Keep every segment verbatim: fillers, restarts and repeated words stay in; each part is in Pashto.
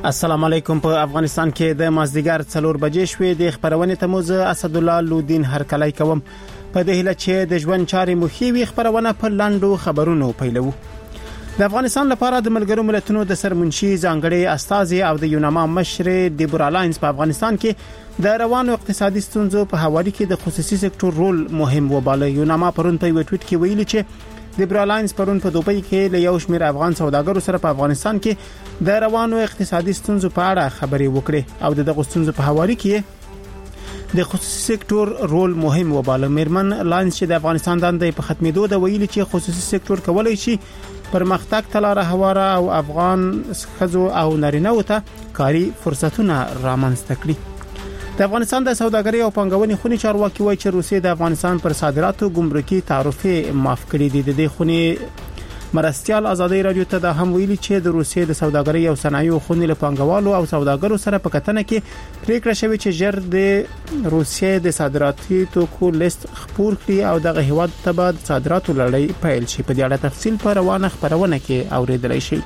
السلام علیکم. په افغانستان کې د مازدیګر څلور بجې شوې د خبرونې تموز اسد الله لودین هرکلی کوم. په دې هله چې د ژوند چارې مخیوي خبرونه په لاندو خبرونو پیلو. د افغانستان لپاره د ملګرو ملتونو د سرمنشي ځانګړي استازي او د یوناما مشر دیبورا لاینز په افغانستان کې د روانو اقتصادي ستونزو په حواله کې د خصوصي سکتور رول مهم وباله. یوناما پرون په یو ټویټ کې ویلي چې دیبورا لاینز پرون په دوبۍ کې له یو شمېر افغان سوداګرو سره په افغانستان کې د روانو اقتصادي ستونزو په اړه خبرې وکړې او دغه ستونزو په حواله کې د خصوصي سکتور رول مهم وباله. میرمن لاینز چې د افغانستان د اندې په ختمېدو د ویلي چې خصوصي سکتور کولای شي پرمختګ ته لار هواره او افغان ښځو او نارینه‌و ته کاري فرصتونه رامنځته کړي. د افغانستان د سوداګرۍ او پانګونې خونی چارواکي وایي چې روسیه د افغانستان پر صادراتو ګمرکي تعرفه معاف کړې دي. د دې خونی مرستيال ازادي رادیو ته د هم ویلي چې د روسیه د سوداګرۍ او صنایعو خونی له پانګوالو او سوداګرو سره په کتنه کې پریکړه شوې چې ژر د روسیه د صادراتي توکو لیست خپور کړي او دغه هیواد ته به صادراتو لړۍ پیل شي. په دې اړه تفصیل په روانه خبرونه کې اوریدلای شي.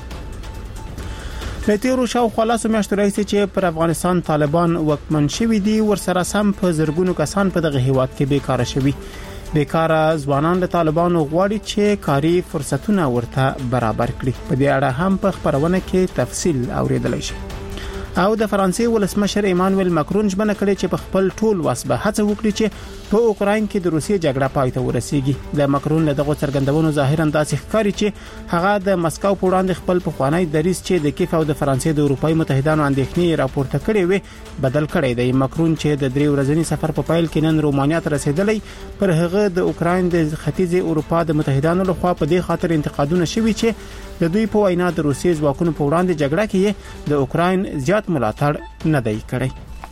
لتیرو شاو خلاصو میاشتو راځي چې پر افغانستان طالبان وکمن شوي دي. ورسره سم په زرګونو کسان په دغه هیواد کې بیکاره شوي. بیکاره ځوانان د طالبانو غواړي چې کاري فرصتونه ورته برابر کړي. په دې اړه هم په خبرونه کې تفصیل اوریدلای شي. او د فرانسې ولسمشر ایمانوئل ماکرون ژمنه کړې چې په خپل ټول وس به هڅه وکړي چې په اوکراین کې د روسیې جګړه پای ته ورسیږي. د ماکرون له دغه څرګندونو ظاهرا داسې ښکاري چې هغه د مسکو په وړاندې خپل پخوانی دریځ چې د کیف او د فرانسې د اروپای متحدانو اندېښنې راپورته کړې وي بدل کړی دی. ماکرون چې د درې ورځنی سفر په پیل کې نن رومانیا ته رسیدلی پر هغه د اوکراین د ختیځ اروپا د متحدانو لخوا په دې خاطر انتقادونه شوي چې د دوی په وینا د روسیې ځواکونو په وړاندې جګړه کې د اوکراین زیات ملاتړ نه دی کړی.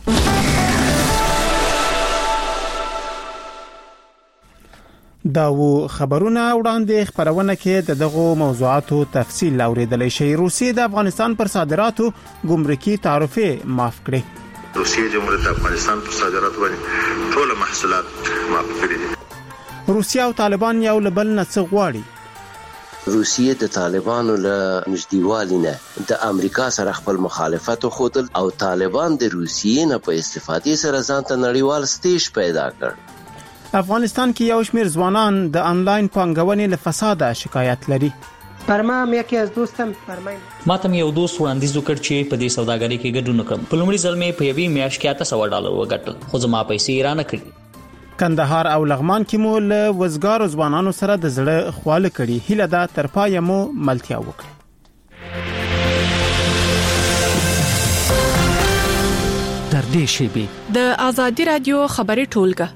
دا و خبرونه وړاندې خبرونه کې د دغه موضوعاتو تفصیل اوریدلای شي. روسیې د افغانستان پر صادراتو ګمرکي تعرفه معاف کړې. روسیې جمهوریت افغانستان پر صادراتو باندې ټول محصولات معاف کړي دي. روسیه او طالبان یو لبل نه څه غواړي. روسیه د طالبانو له نږدېوالي نه د امریکا سره خپل مخالفت خوتل او طالبان د روسیې نه په استفادې سره ځان ته نړیوال سټیج پیدا کړ. افغانستان کې یو شمېر ځوانان د انلاین پانګونې له فساده شکایت لري. پرما مې یکی از دوستم فرمایي ما ته یو دوست وړاندیز وکړ چې په دې سوداګرۍ کې ګډون وکړم. په لومړي ځل مې په یوې میاشت کې اته سوه ډالر وګټل خو زما پیسې را نه کړې. کندهار او لغمان کې مو له وزګارو ځوانانو سره د زړه خواله کړي. هیله ده تر پایه مو ملتیا وکړي. تر دې شیبې د ازادي رادیو خبري ټولګه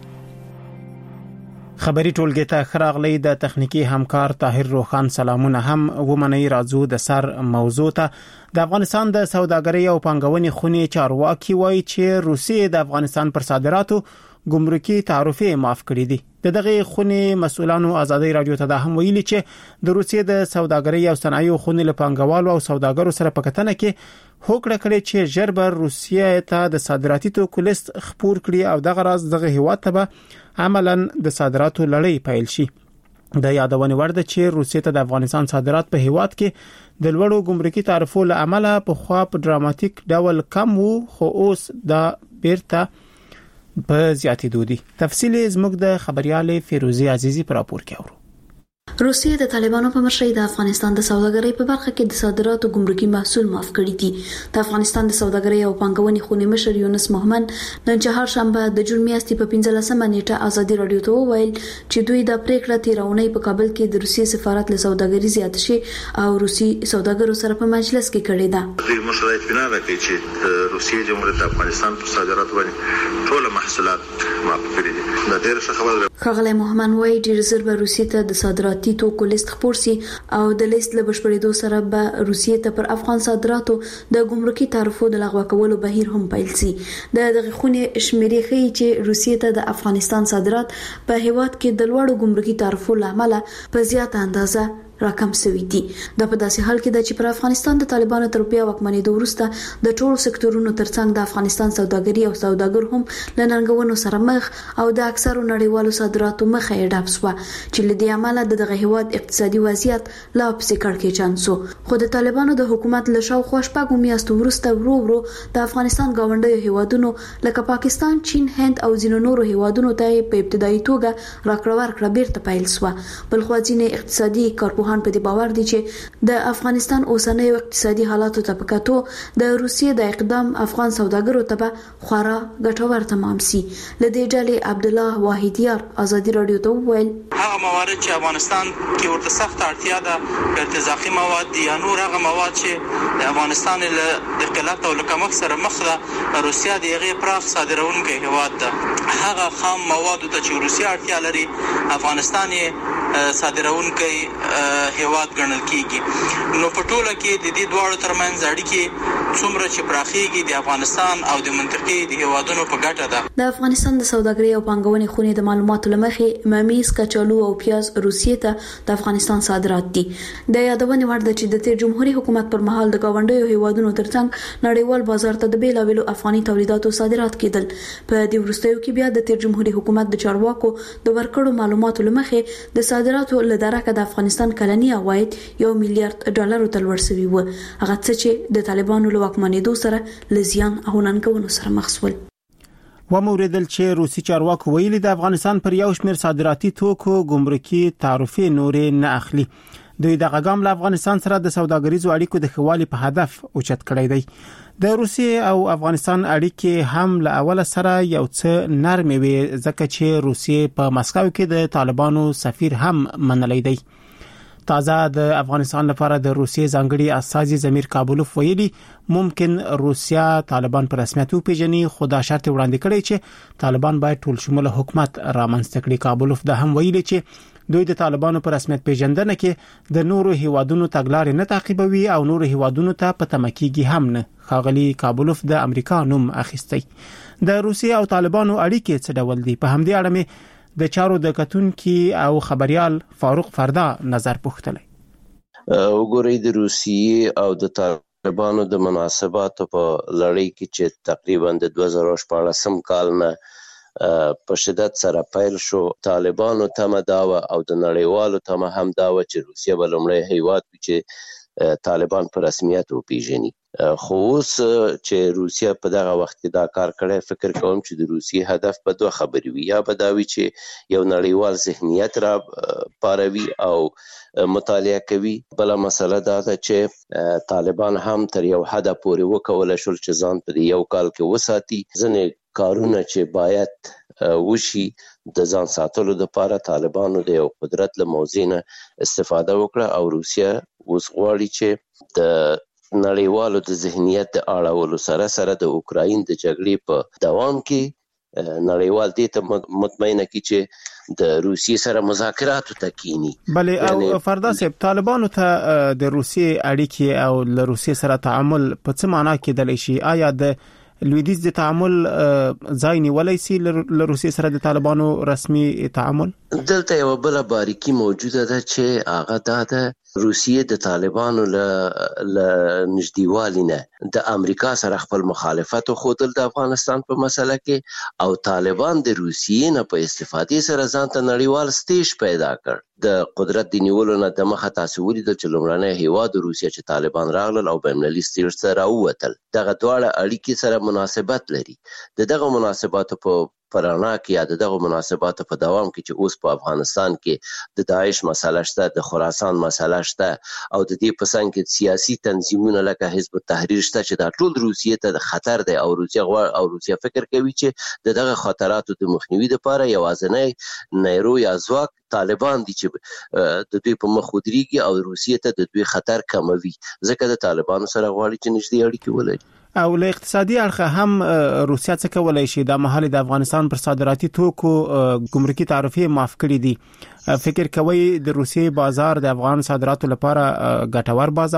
خبري ټولګه ته خراغلی د تخنیکی همکار طاهر روخان سلامونه هم ومني. راځو د سر موضوع ته. د افغانستان د سوداګرۍ او پانګونې خونی چارواکي وایي چې روسیې د افغانستان پر صادراتو ګمرکي تعرفه معاف کړې دي. د دغه خونی مسؤلانو ازادي رادیو ته د هم ویلي چې د روسیې د سوداګرۍ او صنایعو خونی له پانګوالو او سوداګرو سره په کتنه کې هوکړه کړې چې ژربر روسیې ته د صادراتي توکو لیست خپور کړي او دغه راز دغه هیواد ته به عملاً د صادراتو لړۍ پیل شي. د یادونه ورده چې روسیې ته د افغانستان صادرات په هیواد کې د لوړو ګمرکي تعرفو له امله په خوا په ډراماتیک ډول کم وو خو اوس دا بیرته په زیاتېدو دي. تفصیل زموږ د خبريال فیروزی عزیزی پر راپور کې اورو. روسیه د طالبانو په مشرۍ د افغانستان د سوداګرۍ په برخه کې د صادراتو ګمرکي محصول معاف کړی دي. د افغانستان د سوداګرۍ او پانګونې خونی مشر یونس محمد نن چهار شنبه د جون میاشتې په پنځلسمه نیټه ازادي رادیو ته وویل چې دوی د پریکړه تیرونې په کابل کې د روسیې سفارت له سوداګرۍ زیات شي او روسي سوداګرو سره په مجلس کې کړی ده. دوی مشرایت بنا راکړي چې روسیې جمهوریت افغانستان پر صادراتو باندې ټول محصولات معاف کړي دي. دا ډېر ښه خبره ده. خغلی محمد وایي ډېر زر به روسیې ته د صادراتي توکو لیست خپور سي او د لیست له بشپړېدو سره به روسیې ته پر افغان صادراتو د ګمرکي تعرفو د لغوه کولو بهیر هم پیل سي. د دغه خونی شمیرې ښیي چې روسیې ته د افغانستان صادرات په هیواد کې د لوړو ګمرکي تعرفو لامل په زیاته اندازه راکم شوی دي. دا په داسې حال کې ده چې پر افغانستان د طالبانو تر بیا واکمنېدو وروسته د ټولو سکتورونو ترڅنګ د افغانستان سوداګري او سوداګر هم له ننګونو سره مخ او د اکثرو نړیوالو صادراتو مخه یې ډاب شوه چې له دې امله د دغه هیواد اقتصادي وضعیت لا پسې کړکېچن شو. خو د طالبانو د حکومت له شاوخوا شپږو میاشتو وروسته ورو ورو د افغانستان ګاونډیو هیوادونو لکه پاکستان، چین، هند او ځینو نورو هیوادونو ته په ابتدایي توګه راکړه ورکړه بیرته پیل شوه. بلخو ځینې اقتصادي کارپوهان په دې باور دي چې د افغانستان اوسنیو اقتصادي حالاتو ته په کتو د روسیې د اقدام افغان سوداګرو ته به خورا ګټور تمام سي. لدې ډلې عبد الله واحدیار ازادي رادیو ته وویل هغه موارد چې افغانستان کې ورته سخت اړتیا ده ارتزاقي مواد دي یا نور هغه مواد چې د افغانستان له د قلت او کمښت سره مخ ده، روسیا د هغې پراخ صادرونکی هیواد ده. هغه خام موادو ته چې روسیا اړتیا لري افغانستان یې صادرونکی هیواد ګڼل کیږي. نو په ټوله کې د دې دواړو ترمنځ اړیکې څومره چې پراخیږي د افغانستان او د منطقې د هیوادونو په ګټه ده. د افغانستان د سوداګرۍ او پانګونې خونې د معلوماتو لمخې ممیز، کچالو او پیاز روسیې ته د افغانستان صادرات دي. د یادونې وړ ده چې د تیر جمهوریت حکومت پر مهال د گاونډیو هیوادونو ترڅنګ نړیوال بازار ته د بیلابیلو افغاني تولیداتو صادرات کېدل. په دې وروستیو کې بیا د تیر جمهوریت حکومت د چارواکو د ورکړو معلوماتو لمخې د صادراتو لدارکه د افغانستان کلنی عواید یو میلیارډ ډالرو ته لوړ شوي و، هغه څه چې د طالبانو له واکمنېدو سره لزیان او ننګونو سره مخ شول. و موریدل چې روسي چارواکو ویلي د افغانستان پر یو شمېر صادراتي توکو ګمرکي تعرفې نورې نه اخلي. دوی د غاګام له افغانستان سره د سوداګریزو اړیکو د ښه والي په هدف اوچت کړی دی. د روسیې او افغانستان اړیکې هم له اوله سره یو څه نرمې وي ځکه چې روسیې په مسکو کې د طالبانو سفیر هم منلی دی. تازه د افغانستان لپاره د روسیې ځانګړي استازي زمیر کابولوف ویلي ممکن روسیا طالبان په رسمیت وپیژني، خو دا شرط وړاندې کړی چې طالبان باید ټول شموله حکومت رامنځته کړي. کابولوف دا هم ویلي چې دوی د طالبانو په رسمیت پیژندنه کې د نورو هیوادونو تګلارې نه تعقیبوي او نورو هیوادونو ته په تمکیږي هم نه. ښاغلي کابولوف د امریکا نوم اخیستی. د روسیې او طالبانو اړیکې څه ډول دي؟ په همدې اړه مې د چارو د کتونکي او خبريال فاروق فردا نظر پوښتلی. وګورئ د روسیې او د طالبانو د مناسباتو په لړۍ کې چې تقریبا د دوه زره شپاړسم کال نه په شدت سره پیل شو، طالبانو تمه داوه او د نړیوالو تمه هم داوه چې روسیه به لومړی هیواد وي چې طالبان په رسمیت وپیژني. خو اوس چې روسیه په دغه وخت کې دا کار کړی، فکر کوم چې د روسیې هدف په دوه خبرې وي. یا به دا وي چې یو نړیوال ذهنیت را پاروي او مطالعه کوي. بله مسله دا ده چې طالبان هم تر یو حده پورې وکولی شول چې ځان په یو کال کې وساتي. ځینې کارونه چې باید وشي د ځان ساتلو لپاره طالبانو د یو قدرت له موضوع نه استفاده وکړه او روسیه اوس غواړي چې د نړیوالو د ذهنیت د اړولو سره سره د اوکراین د جګړې په دوام کې نړیوال دې ته مطمئنه کی چې د روسیې سره مذاکرات وکړي. بلې او فردا صاحب طالبانو ته د روسیې اړیکې او له روسیې سره تعامل په څه معنا کې دلی شي؟ آیا د لویدیز د تعامل ځای نیولای شي له روسیې سره د طالبانو رسمي تعامل؟ دلته یو بل باریکی موجوده ده چې هغه دا ده روسیې د طالبانو له نږدېوالي نه د امریکا سره خپل مخالفت خودل د افغانستان په مسله کې او طالبان د روسیې نه په استفادې سره ځان ته نړیوال سټیج پیدا کړ. د قدرت د نیولو نه د مخه تاسو ولیدل چې لومړنی هیواد روسیه چې طالبان راغلل او بین‌المللي سټیج ته راووتل. دغه دواړه اړیکې سره مناسبت لري. د دغه مناسباتو په پرانا کې یا دغه مناسباتو په دوام کې چې اوس په افغانستان کې د داعش مسله شته، د خراسان مسله شته او د دې په څنګ کې سیاسي تنظیمونه لکه حزب التحریر شته چې دا ټول روسیې ته د خطر دی او روسیه غواړي او روسیه فکر کوي چې دغه خطراتو د مخنیوي لپاره یوازینی نیرو یا ځواک طالبان دي چې د دوی په مخ ودرېږي او روسیې ته د دوی خطر کموي. ځکه د طالبانو سره غواړي چې نږدې اړیکې ولري. او له اقتصادي اړخه هم روسیا څه کولای شي؟ د مهال د افغانستان پر صادراتي توکو ګمرکي تعرفې معاف کړي دي. فکر کوي د روسیې بازار د افغان صادراتو لپاره ګټور بازار دی؟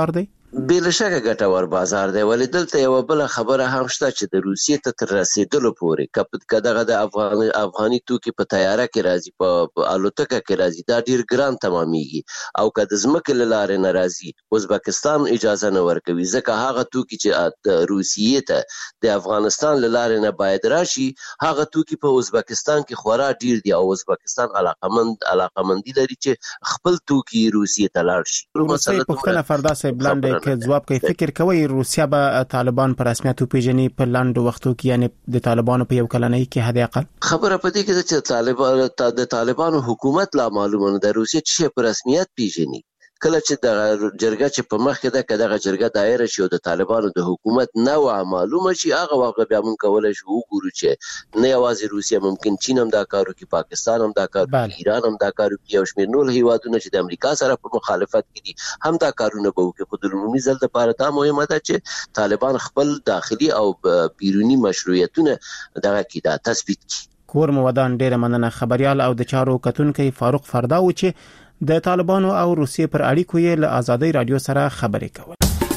بل شکه ګټور بازار دی، ولې دلته یو بل خبره هم شته چې د روسیې ته تر رسیدلو پورې کداغه د افغان افغاني توکي په تیاره کې راځي، په الوتکه کې راځي، دا ډیر ګران تمامېږي، او که د ځمکې له لارې نه راځي ازبکستان اجازه نه ورکوي، ځکه هغه توکي چې د روسیې ته د افغانستان له لارې نه باید راشي، هغه توکي په ازبکستان کې خورا ډیر دي، او ازبکستان علاقمند علاقمندي لري چې خپل توکي روسیې ته لاړ شي. روسیې پښتنه فردا صاحب لاندې کې ځواب کوي، فکر کوي روسیا به طالبان پر رسمیت پیژني په لاندو وختو کې، یعنی د طالبانو په یو کلنۍ کې حد اقل خبره پدې کې چې طالبان د طالبانو حکومت لا معلومه نه ده روسیا چې په رسمیت پیژني. کله چې د جرګه چې په مخ کې ده کداغه جرګه دایره شي او د طالبانو د حکومت نو معلومه شي، هغه واقع بیا مونږ کولای شو وګورو چې نه یوازې روسیا، ممکن چین هم دا کار کوي، پاکستان هم دا کار کوي، ایران هم دا کار کوي، او شمېر نور هیوادونه چې د امریکا سره په مخالفت کې دي هم دا کارونه به وکړي. خو د عمومي ځل لپاره دا مهمه ده چې طالبان خپل داخلي او بیرونی مشروعیتونه دغه کې دا تثبیت کړي. کور مودان ډیره مننه. خبريال او د چارو کتونکو فاروق فردا و چې د طالبانو او روسیې پر اړیکو یې له آزادۍ رادیو سره خبرې کول.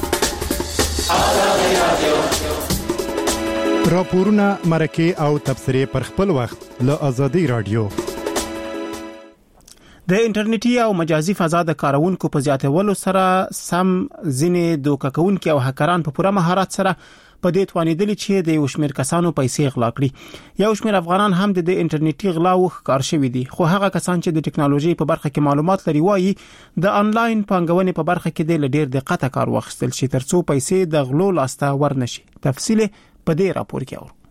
راپورونه، مرکه او تبصرې پر خپل وخت له آزادۍ رادیو. د انټرنیټي او مجازي فضا د کارونکو په زیاتولو سره سم ځینې دوکه کوونکي او هکران په پوره مهارت سره په دې توانیدلی چې د یو شمېر کسانو پیسې غلا کړي. یو شمېر افغانان هم د انټرنیټي غلاو ښکار شوي دي، خو هغه کسان چې د ټکنالوژي په برخه کې معلومات لري وایي د انلاین پانګونې په برخه کې د ډېر دقت کار واخیستل شي ترڅو پیسې د غلو لاسته ورنشي. تفصیل په دې راپور کې اورو.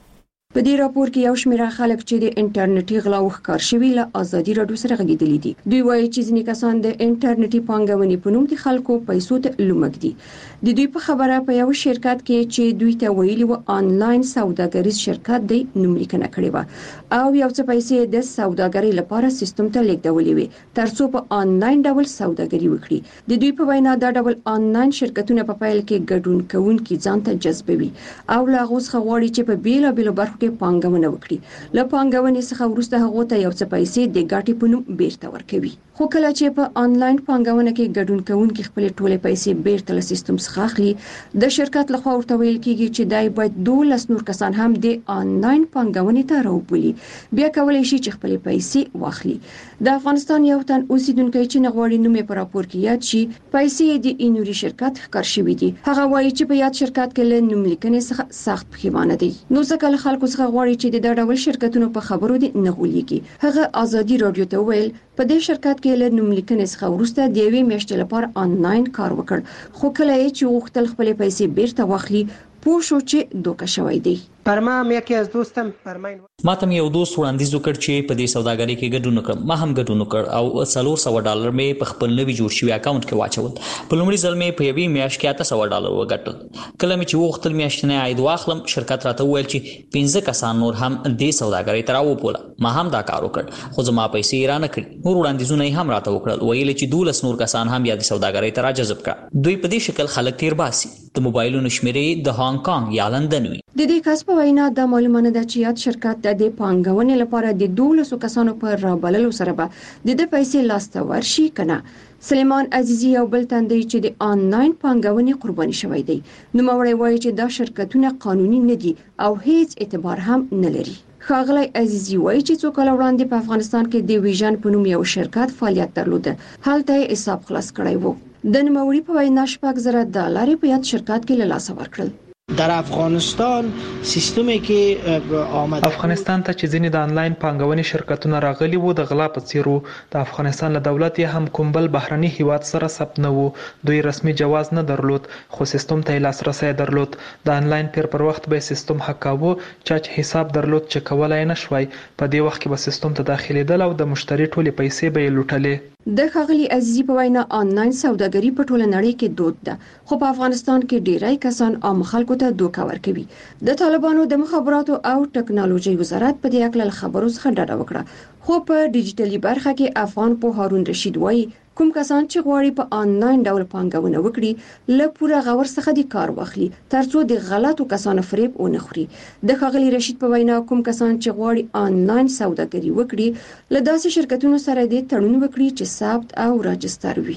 په دې راپور کې یو شمېر خلک چې د انټرنیټي غلاو ښکار شوي له آزادي رادیو سره غږیدلي دي. دوی وایي چې ځینې کسان د انټرنیټي پانګونې په نوم د خلکو پیسو ته لومک دي. د دوی په خبره په یو شرکت کې چې دوی ته ویلي و آنلاین سوداګریز شرکت دی نوم لیکنه کړې و او یو څه پیسې د سوداګرۍ لپاره سیستم ته لیږدولې وي ترڅو په آنلاین ډول سوداګري وکړي. د دوی په وینا دا ډول آنلاین شرکتونه په پیل کې ګډون کوونکي ځان ته جذبوي او لا غوښ غواړي چې په بیل بیل برخو پانګونه وکړي. له پانګونې څخه وروسته هغه ته یو څه پیسې د ګټې په نوم بیرته ورکوي. خو کله چې په آنلاین پانګونه کې ګډون کوونکي خپل ټولې پیسې بیرته له سیستم څخه اخلي، د شرکت لخوا ورته ویل کیږي چې دای باید دولس نور کسان هم د آنلاین پانګونې ته راوبولي، بیا کولای شي چې خپل پیسې واخلي. د افغانستان یو تن اوسیدونکو چې نغواړي نومې په راپور کې یاد شي، پیسې د اینوري شرکت ښکار شوي دي. هغه وایي چې په یاد شرکت کې له نوم لیکنې څخه سخت پښیمانه دي. نو ځکه له خلکو څخه غواړي چې د ډول شرکتونو په خبرو دي نه غولېږي. هغه آزادي رادیو ته ویل په دې شرکت کې له نوم لیکنې څخه وروسته د یوې میاشتې لپاره آنلاین کار وکړ، خو کله چې وغوښتل خپل پیسې بیرته واخلي پوه شو چې دوکه شوی دی. پرما هم یکی از دوستم فرمایي ما ته یو دوست وړاندیز وکړ چې په دې سوداګرۍ کې ګډون وکړم. ما هم ګډون وکړ او څلور سوه ډالر مې په خپل نوي جوړ شوی اکاونټ کې واچول. په لومړي ځل مې په یوې میاشت کې اته سوه ډالر وګټل. کله مې چې وغوښتل میاشتنی عاید واخلم، شرکت راته وویل چې پنځه کسان نور هم دې سوداګرۍ ته راوبوله. ما هم دا کار وکړ، خو زما پیسې یې رانه کړې. نور وړاندیزونه یې هم راته وکړل، ویل چې دولس نور کسان هم یا د سوداګرۍ ته راجذب کړه. دوی په دې شکل خلک تیر باسي. د موبایلونو شمیرې د هانګ کانګ یا لندن وي. د دې کس په وینا د معلومانه د چیات شرکت د پانګونې لپاره د دولسو کسانو پر رابللو سره به د دې پیسې لاسته ورشي کنه. سلیمان عزیزی یو بل تندی چې د آنلاین پانګونې قرباني شوی دی. نو موري وایي چې دا شرکتونه قانوني نه دي او هیڅ اعتبار هم نه لري. ښاغلی عزیزی وایي چې څو کال وړاندې په افغانستان کې د ویژن په نوم یو شرکت فعالیت درلوده، هلته یې حساب خلاص کړی وو. د نوموړي په وینا شپږ زره ډالر په یاد شرکت کې له لاسه ورکړل. در افغانستان سیستمی که آمده افغانستان ته چې ځینې د انلاین پانګونې شرکتونه راغلي وو د غلا په څیر وو. د افغانستان له دولت یې هم کوم بل بهرني هیواد سره ثبت نه وو. دوی رسمي جواز نه درلود، خو سیستم ته لاسرسی درلود. د انلاین پیر پر وخت به سیستم حکاوه، چا چې حساب درلود چې کولای نه شوی، په دې وخت کې به سیستم ته داخليدل او د مشتری ټولې پیسې به یې لوټلې. د ښاغلي عزیزي په وینا آنلاین سوداګري په ټوله نړۍ کې دود ده، خو په افغانستان کې ډیری کسان عام خلکو ته دوکه ورکوي. د طالبانو د مخابراتو او ټکنالوژي وزارت په دې اړه خبرو څخه ډډه وکړه، خو په ډیجیټلي برخه کې افغان په هارون رشید وایي کوم کسان چې غواړي په آنلاین ډول پانګونه وکړي له پوره غور څخه د کار واخلي ترڅو د غلطو کسانو فریب ونه خوري. د ښاغلي رشید په وینا کوم کسان چې غواړي آنلاین سوداګري وکړي له داسې شرکتونو سره د تړون وکړي چې ثبت او راجستر وي.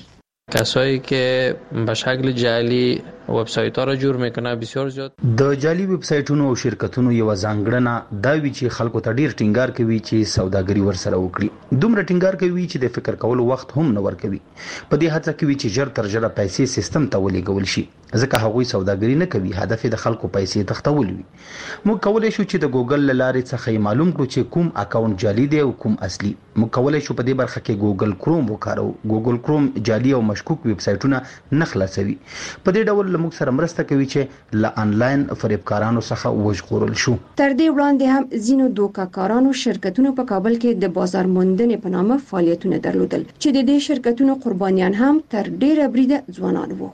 کسایی که به شکل جعلی وبسایت ها را جور میکنه بسیار زیاد. د جعلی وبسایټونو او شرکتونو یو ځانګړنه دا وی چې خلکو ته ډیر ټینګار کوي چې سوداګري ورسره وکړي. دومره ټینګار کوي چې د فکر کولو وخت هم نه ورکوي. په دې هڅه کوي چې ژر تر ژره پیسې سیستم ته ولېږول شي. ځکه هغوی سوداګري نه کوي، هدف د خلکو پیسې تختول وي. موږ کولای شو چې د ګوګل لارې څخه معلوم کړو چې کوم اکاونټ جعلی دی او کوم اصلي. موږ کولای شو په دې برخه کې ګوګل کروم وکارو. ګوګل کروم جعلی او مشکوک ویب سایټونه نه خلاصوي. په دې ډول موږ سره مرسته کوي چې ل انلاین فریبکارانو څخه وژغورل شو. تر دې وړاندې هم ځینو دوکاکارانو شرکتونو په کابل کې د بازار موندنې په نامه فعالیتونه درلودل چې د دې شرکتونو قربانیان هم تر ډیره بریده ځوانان وو.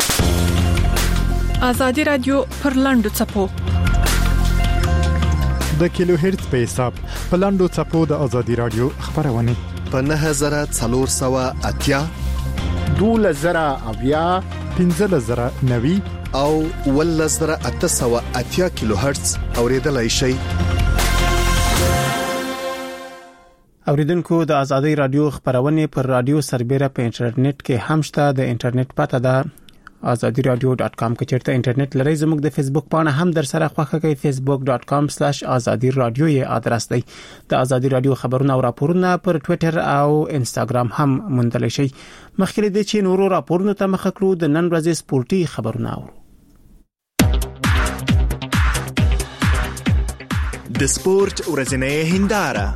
آزادی رادیو پر لاندو چپو د کیلو هرتز په حساب په لاندو چپو د آزادی رادیو خبرونه په نه هزار څلور سوه اتیا دوله زره اویا پنځه زره نوي او ول زره اته سوه اتیا کیلو هرتز اوریدلای شي. اوریدونکو د آزادی رادیو خبرونه پر رادیو سربېره په انټرنیټ کې هم شته. د انټرنیټ پته ده azadi radio dot com کې چیرته انټرنیټ لري. زموږ د فیسبوک پاڼه هم در سره خوښه کوي facebook dot com slash azadi radio یې ادرس دی. د آزادی رادیو خبرونه او راپورونه پر ټوئیټر او انستګرام هم موندل شي. مخکې د چې نورو راپورونو ته مخ کړو د نن ورځې سپورتي خبرونه اورو. د سپورت ورځنۍ هنداره.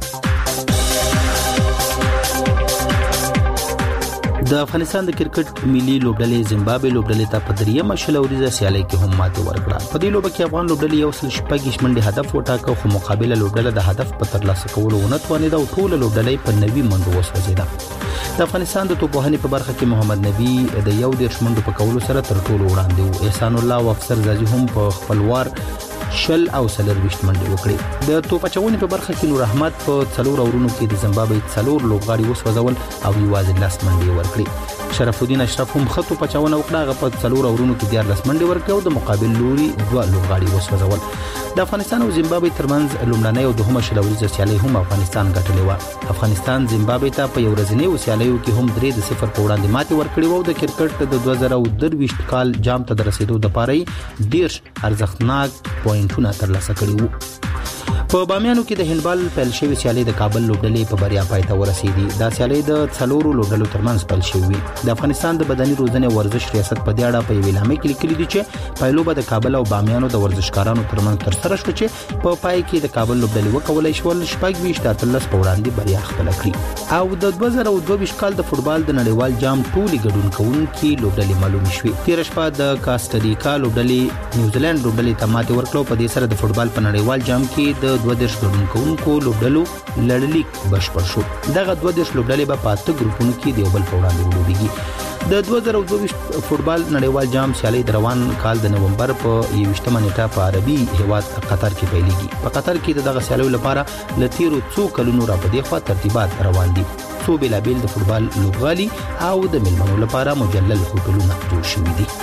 د افغانستان د کرکټ ملي لوبډلې زیمبابوې لوبډلې ته په دریمه شلوريزه سیالي کې هم ماته ورکړه. په دې لوبه کې افغان لوبډلې یو سل شپږ منډه هدف وټاکه، خو مقابله لوبډله د هدف په ترلاسه کولو ونه توانېده او ټول لوبډلې په نوي منډو وسوځېده. د افغانستان د توپوهنې په برخه کې محمد نبی د یو دیرش منډو په کولو سره تر ټولو وړاندې وو. احسان الله او افسر زازي هم په خپلوار شل او سلور وشت منډه وکړي. د توپچونې په برخه کې نور احمد په څلور اورونو کې د زیمبابوې څلور لوبغاړي وسوځول او یوازې لاس منډه ورکړي. شرف الدین اشرف هم خطو پچاونه وکړه، غو په څلور اورونو کې دیار لاس منډه ورکړه او د مقابل لوري دوه لوبغاړي وسوځول. د افغانستان او زیمبابوې ترمنځ لومړنۍ او دوهمه شلوريزه سیالي هم افغانستان ګټلې و. افغانستان زیمبابوې ته په یو ورځنۍ سیالیو کې هم درې د صفر په وړاندې ماتې ورکړې و. د کرکټ د دوه زره درویشت کال جام ته رسیدو د پاره ډیر ارزښتناک پوینټونه ترلاسه کړي وو. په بامیانو کې د هندبال پیل شوی سیالي د کابل لوبډلې په بریا پای ته ورسېدي. دا سیالي د څلورو لوبډلو ترمنځ پیل شوی. د افغانستان د بدني روزنې ورزش ریاست په دې اړه په یو اعلامیه کې لیکلي دي چې پایلوبه د کابل او بامیانو د ورزشکارانو ترمنځ تر سره شو چې په پای کې د کابل لوبډلې وکولای شو شپږ ویشت اتلس په وړاندې بریا خپل کړي. او د دوه زره دوه ویشت کال د فوتبال د نړیوال جام ټولي ګډون کوونکي لوبډلې معلوم شوې. تیر شپه د کاستاریکا لوبډلې نیوزیلند لوبډلې ته ماتې ورکړه. په دې سره د فوتبال په نړیوال جام کې د دوه دیرش ګډون کوونکو لوبډلو لړلیک بشپړ شو. دغه دوه دیرش لوبډلې په پاته ګروپونو کې د یو بل په وړاندې ولوبېږي. د دوه زره دوه ویشت فوتبال نړیوال جام سیالي د روان کال د نومبر په یوویشتمه نیټه په عربي هیواد قطر کې پیلېږي. په قطر کې د دغه سیالیو لپاره ل تیرو څو کلونو را پدې خوا ترتیبات روان دي. څو بېلابېل د فوتبال لوبغالي او د میلمنو لپاره مجلل هوټلونه جوړ شوي دي.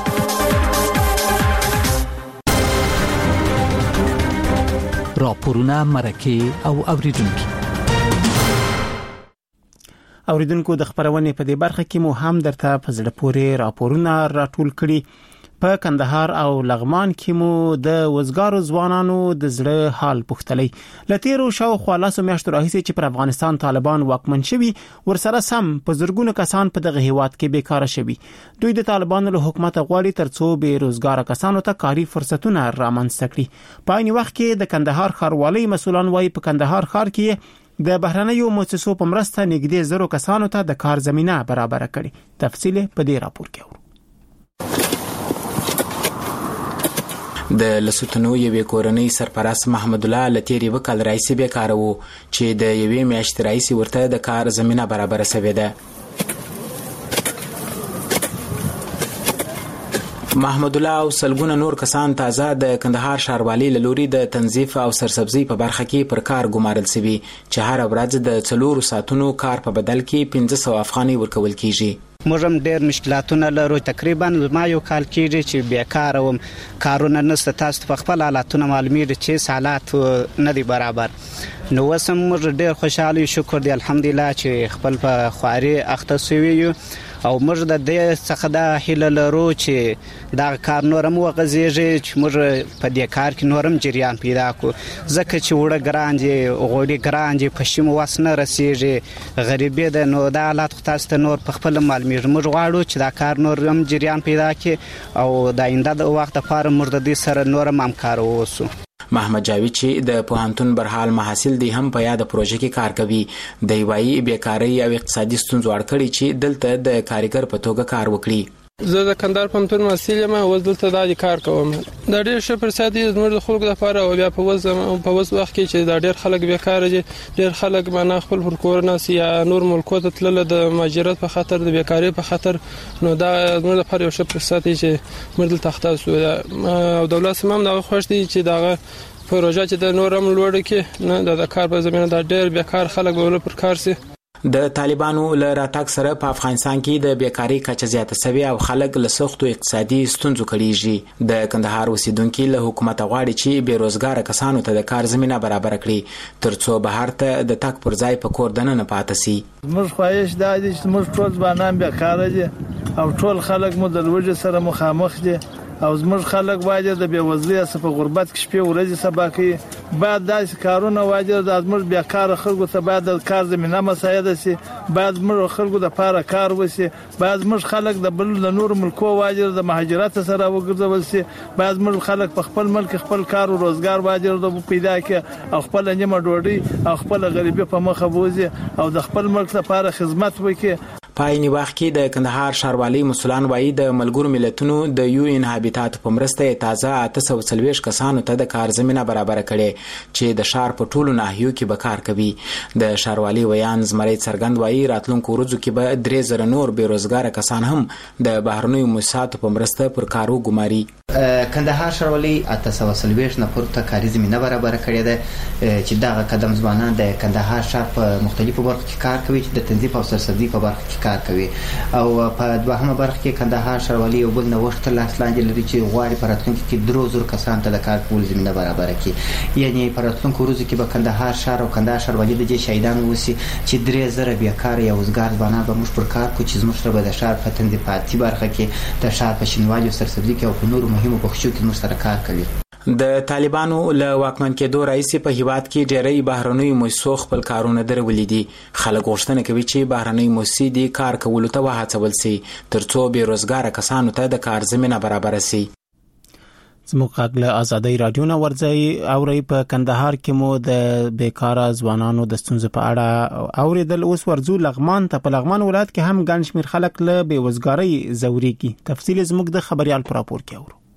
راپورونه مرکه او اوریدونکو اوریدونکو د خبرونه په دې برخه کې مو هم درته په زړه پورې راپورونه راټول کړي. په کندهار او لغمان کې مو د وزګارو ځوانانو د زړه حال پوښتلې. لتیرو شاو خلاصو میاشتو راهیسې چې پر افغانستان طالبان واکمن شوي، ورسره سم په زرګونو کسان په دغه هیواد کې بیکاره شوي. دوی د طالبانو له حکومت غواړي ترڅو به روزګار کسانو ته کاري فرصتونه رامنځته کړي. په عین وخت کې د کندهار ښاروالۍ مسولان وايي په کندهار ښار کې د بهرنیو مؤسسو په مرسته نږدې زرو کسانو ته د کار زمينه برابر کړي. تفصیل په دې راپور کې اورو. د لسوتنو یوې کورنۍ سرپرست محمد الله لتیری وکال رئیس بیکاره وو چې د یوې میاشتې رئیس ورته د کار زمينه برابر شوې ده. محمد الله او سلګونه نور کسان تازه د کندهار ښاروالۍ له لوري د تنظیف او سرسبزي په برخه کې پر کار ګمارل شوي چې هر ورځ د څلورو ساعتونو کار په بدل کې پنځه سوه افغانۍ ورکول کیږي. موږ هم ډېر مشکلاتونه لرو. تقریبا ما یو کال کېږي چې بیکاره وم، کارونه نشته. تاسو په خپل حالاتونه معلومیږي چې حالات نه دي برابر. نو اوس هم موږ ډېر خوشحاله یو، شکر دی الحمدلله چې خپل په خواري اخته شوي یو او موږ د دې څخه د هیله لرو چې دا کار نورم وغځيږي چې موږ په دې کار کې نورم جریان پیدا کو ځکه چې وړه ګران دي غوړي ګران دي پښیم واسنه رسیږي غریبي ده نو دا حالات تاسو ته نور په خپل معلومیږي موږ غواړو چې دا کار نورم جریان پیدا کړي او د آینده د وخت لپاره موږ د دې سره نورم همکار اوسو. محمد جاوید چې د پوهنتون برحال محصل دی هم په یاد پروژه کې کار کوي د وایي بیکاری او اقتصادي ستونزو اړه کړي چې دلته د کاریګر په توګه کار وکړي. زه د کندهار پوهنتون محصل یم او دلته دا کار کوم. دا ډېر ښه فرصت دی زموږ د خلکو لپاره او بیا په وز په وز وخت کې چې دا ډېر خلک بیکار دي ډېر خلک معنا خپل پر کورونه یا نور ملکو ته تلل د مهاجرت په خاطر د بیکاری په خاطر نو دا زموږ لپاره یو ښه فرصت دی چې موږ دلته تخته او دولت سم دا خوښ دي چې دا پروژه چې د نورم لوړ کې نه د کار په زمينه دا ډېر بیکار خلک به پر کار سي. د طالبانو له راتګ سره په افغانستان کې د بیکاری کچه زیاته شوې او خلک له سختو اقتصادي ستونزو کړيږي. د کندهار اوسیدونکو له حکومت غواړي چې بیروزګار کسانو ته د کار زمينه برابر کړي ترڅو بهر ته د تک پر ځای په کور دننه پاتې سي. موږ خواهش دا دي چې موږ ټول ځوانان بیکار دي او ټول خلک مو د لوږې سره مخامخ دي او زموږ خلک واجه د بیوزلۍ څخه په غربت کې شپې ورځې سبا کوي بعد داسې کارونه واجه د زموږ بیکار خلکو ته بعد د کار زمينه مساعده سي بعد زموږ خلکو د لپاره کار وسی بعد زموږ خلک د بل د نور ملکو واجه د مهاجرت سره وګرځول سي بعد زموږ خلک په خپل ملک خپل کار او روزګار واجه د پیدا کې او خپل نیمه ډوډۍ او خپل غریبي په مخه بوزي او د خپل ملک لپاره خدمت وکړي. پاینی وخت کې د کندهار ښاروالۍ مسولان وایي د ملګرو ملتونو د یو ان هابیټات په مرسته تازه اته سوه څلوېښت کسانو ته د کار زمينه برابر کړي چې د ښار په ټولو ناحیو کې به کار کوي. د ښاروالۍ ویان زمری څرګند وایي راتلونکو ورځو کې به درې زره نور بیروزګار کسان هم د بهرنیو مؤسساتو په مرسته پر کار وګماري. کندهار ښاروالۍ اته سوه څلوېښت نفر ته کاري زمينه برابر کړې ده چې دغه قدم ځوانان د کندهار ښار په مختلفو برخو کې کار کوي چې د تنظیف او سرسبزي په برخه کې کار کوي او په دوهمه برخه کې کندهار ښاروالۍ یو بل نوښت تر لاس لاندې لري چې غواړي په راتلونکي کې درو زرو کسانو ته د کار کولو زمینه برابر کړي. یعنې په راتلونکو ورځو کې به کندهار ښار او کندهار ښاروالۍ د دې شاهدان اوسي چې درې زره بیکاره یا وزګار ځوانان به موږ پر کار کوو چې زموږ سره به د ښار په تنظیفاتي برخه کې د ښار په شینوالي او سرسبزي کې او په نورو مهمو بخشو کې موږ سره کار کوي. د طالبانو له واکمن کېدو راځي په هیواد کې ډېری بهرنیو مؤسسو خپل کارونه درولې دي. خلک غوښتنه کوي چې بهرنۍ مؤسسې د کار کولو ته وهڅول شي ترڅو بیروزګار کسانو ته د کار زمينه برابر شي. زموږ غږ له ازادۍ رادیو نه ورځي اوري په کندهار کې مو د بیکاره ځوانانو د ستونزو په اړه اوریدل. اوس ورځو لغمان ته. په لغمان ولایت کې هم ګڼ شمېر خلک له بیوزګارۍ ځوريږي. تفصیل زموږ د خبريال پر راپور کې اورو.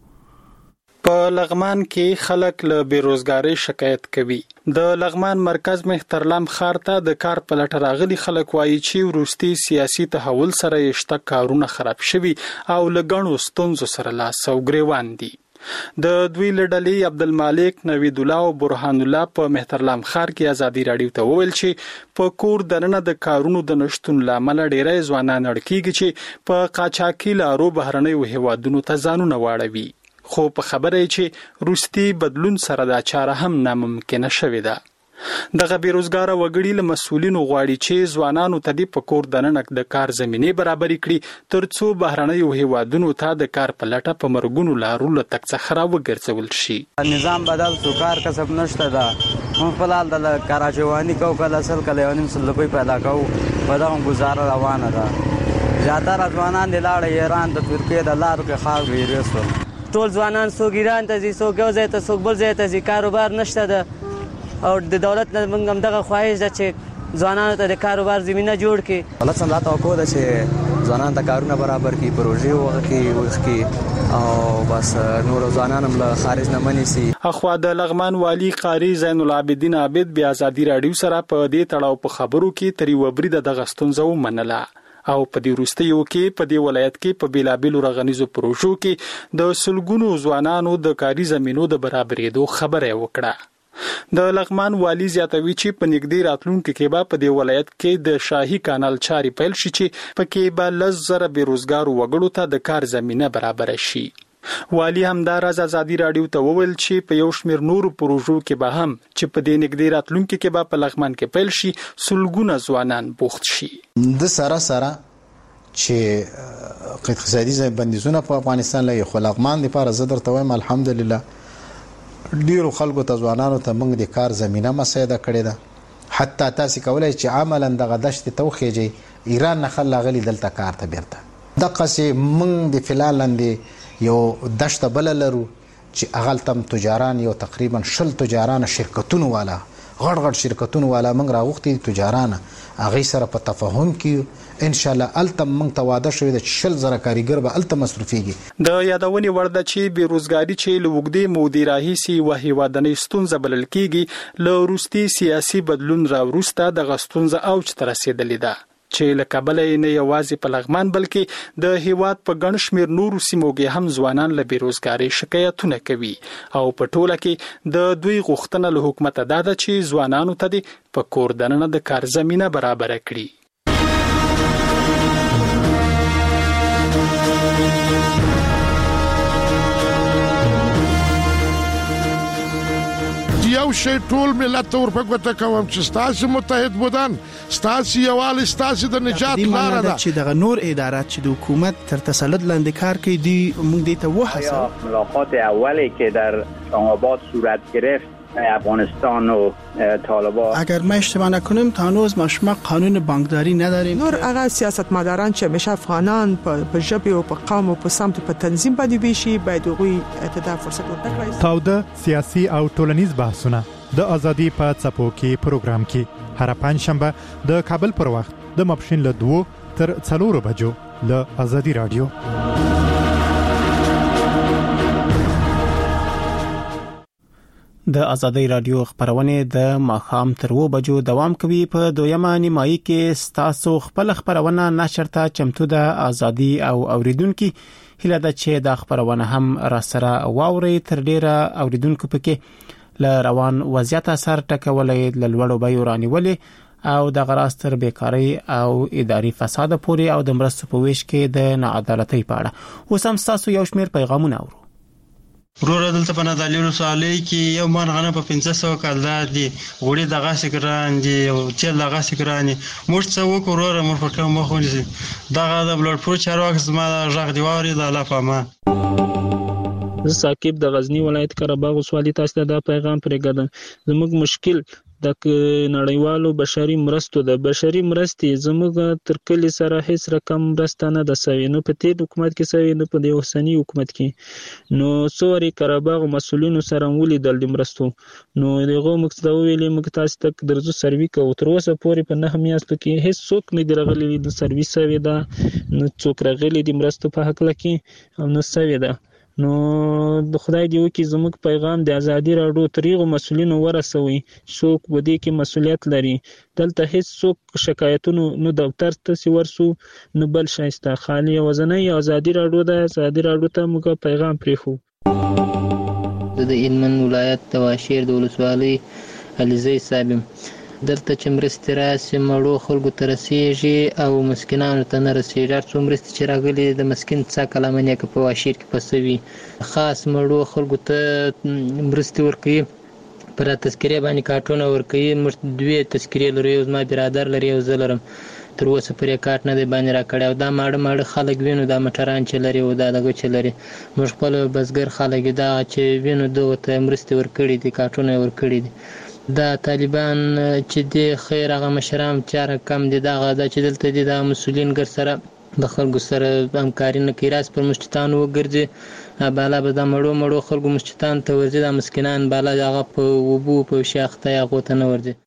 په لغمان کې خلک له بیروزګاری شکایت کوي. د لغمان مرکز مهترلام ښار ته د کار په لټه راغلي خلک وایي چې وروستي سیاسي تحول سره یې شته کارونه خراب شوي او له ګڼو ستونزو سره لاس او ګریوان دي. د دوی لړلې عبدالمالک نوید الله او برهان الله په مهترلام ښار کې ازادي رادیو ته وویل چې په کور دننه د کارونو د نشټون لامل ډېری ځوانان اړ کېږي چې په قاچاقي لارو بهرنیو هیوادونو ته ځانونه واړوي. خو په خبره چې روستي بدلون سره دا چاره هم ناممکنه شوې ده. دغه بیروزګار وګړي له مسؤلینو غواړي چې ځوانانو ته د پکور دننه د کار زمينه برابر کړي ترڅو بهرنیو هیوادونو ته د کار په لټه په مرګونو لارو له تک څخه راوګرځول شي. نظام بدل سو کار کسب نشته ده. موږ په لال د کراچواني کو کله اصل کله ونیم سل روپۍ پیدا کو په دغه گزاره روانه ده. زیاتره ځوانان د لاړ ایران د ترکیه د لارو کې خاص ویریسو ټول ځوانان څوک ایران ته ځي څوک یو ځای ته څوک بل ځای ته ځي کاروبار نشته ده او د دولت نه موږ هم دغه خواهش ده چې ځوانانو ته د کاروبار زمینه جوړ کړي. دولت څنګه توقع ده چې ځوانان ته کارونه برابر کړي پروژې وکړي وکړي او بس نور ځوانان هم له خارج نه مني سي. اخوا د لغمان والی قاری زین العابدین عابد بیا ازادي رادیو سره په دې تړاو په خبرو کې تری وبري د غستونزو منله او په دې وروستیو کې په دې ولایت کې په بیلابیلو رغنیزو پروژو کې د سلګونو ځوانانو د کاري زمينو د برابرېدو خبره وکړه. د لغمان والی زیاتوي چې په نږدې راتلونکو کې به په دې ولایت کې د شاهي کانال چاري پیل شي چې پکې به لږ زره بیروزګار وګړو ته د کار زمينه برابر شي. والی همداراز ازادي رادیو ته وویل چې په یو شمېر نورو پروژو کې به هم چې په دې نږدې راتلونکو کې به په لغمان کې پیل شي سلګونه ځوانان بوخت شي. د سره سره چې اقتصادي بندیزونه په افغانستان لري خو لغمان لپاره زه درته وایم الحمدلله ډیرو خلکو ته ځوانانو ته موږ د کار زمينه مساعده کړې ده حتی تاسو کولای چې عملاً دغه دشت توخیږي ایران نه خل غلي دلته کار ته بیرته د قصې موږ د فلالندې یو دشت بل لرو چې اغلتم تجاران یو تقریبا شل تجاران شرکتونو والا غړ غړ شرکتونو والا موږ راغوختي تجاران هغه سره په تفاهم کې ان شاء الله التم موږ ته واده شوی د شل زره کاریګر به التم مصرفيږي د یادونې ورده چې بیروزګاری چې لوګدي مودي راهيسي وهي ودنې ستونزه بلل کیږي له روستي سیاسي بدلون را وروسته د غستونزه اوج تر رسیدلې ده چې له کابل نه یوازې په لغمان بلکې د هیواد په ګڼ شمېر نورو سیمو کې هم ځوانان له بیروزګارۍ شکایتونه کوي او په ټوله کې د دوی غوښتنه له حکومت ده چې ځوانانو ته په کور دننه د کار زمينه برابر کړي. یو شی ټول ملت ورپګوته کوم چې ستاسو متحد بودن ستاسو یوال ستاسو د نجات لار ده چې د نور ادارات چې د حکومت تر تسلط لاندې کار کوي دی موږ دې ته وحسه ملاقات اولی که در اسلام‌آباد صورت گرفت افغانستان و طالبان اگر ما اشتباه نکنم تا هنوز ما قانون بانکداری نداریم نور هغه سیاستمداران چې همیشه افغانان په ژبه او په قوم او په سمت په تنظیم باندې ویشي باید دوی اتدا فرصت ورکړي. تاوده سیاسي او ټولنیز بحثونه د ازادي په څپو کې پروګرام کې هر پنځشنبه د کابل پر وخت د ماپښین له دوه تر څلورو بجو له ازادي رادیو. د ازادي رادیو خبرونه د ماخام تر و بجو دوام کوي. په دویمه نیمایي کې ستاسو خپل خبرونه نشر ته چمتو د ازادي او اوریدونکو هله د چې د خبرونه هم را سره واوري تر ډیره اوریدونکو پکې ل روان وضعیت اثر ټکولې ل لوړو بیو رانیولې او د غراستر بیکاری او اداري فساد پوري او د مرستو په ویش کې د ناعدالتۍ په اړه اوس هم تاسو یو شمیر پیغامونه اورو. ورور دلته په نادالیو سوالي کې یو مان غنه په پنځه سوه کال دی غوړي دغه سکران دي او چې دغه سکران موږ څه وکړو مور په کوم مخ ونیسي دغه د بلډ پرو چارواکي زما ژغ دیواري د الله پامه. زه ساکب د غزنی ولایت قرهباغ سوالي تاسو ته دا پیغام پرېږدم. زموږ مشکل د نړیوالو بشري مرستو د بشري مرستې زموږ تر کلی سره هیڅ رقم مرسته نه ده سوي نو په تیر حکومت کې سوي نه په د اوسنی حکومت کې نو څوري قرهباغ مسولینو سره ولیدل د مرستو نو دغه مقصد ویلې موږ تاسو ته درځو سروي کوو تر اوسه پورې په نه میاشتو کې هیڅ څوک نه درغلي د سروي سوي ده نو څوک راغلي د مرستو په حق لکه او نو سوي ده نو د خدای دی وکي زموږ پیغام د ازادي راډیو طریقو مسولینو ورسوي څوک ودی کې مسولیت لري دلته هیڅ څوک شکایتونو نو دفتر ته ورسو نو بل شایسته خالي وزنۍ ازادي راډیو د ازادي راډیو ته موږ پیغام پریخو. د هلمند ولایت د واشیر د ولسوالۍ علیزی صاحب دلته چې مرستې راسي مړو خلکو ته رسیږي او مسکینانو ته نه رسیږي. هر څو مرستې چې راغلي د مسکین څه کلمنې که په واشیر کې پسوي خاص مړو خلکو ته مرستې ورکوي پر تذکرې باندې کارټونه ورکوي. موږ دوی تذکرې لرو یو زما برادر لري یو زه لرم تر اوسه پرې کارت نه دی باندې راکړی او دا ماړه ماړه خلک وینو دا موټران چې لري او دا دغه چې لري موږ خپل بزګر خلک دا چې وینو دغه ته مرستې ورکړي دي کارټونه ورکړي دي. دا طالبان چې د خیر هغه مشران چاره کم دي دا غدا چې دلته دي د مسولین ګر سره د خلکو سره همکاري نه کوي راس پر مشتان وګرځي بالا به د مړو مړو خلکو مشتان ته ورځي د مسکینان بالا هغه په وبو په شاخته هغه ته نه ورځي.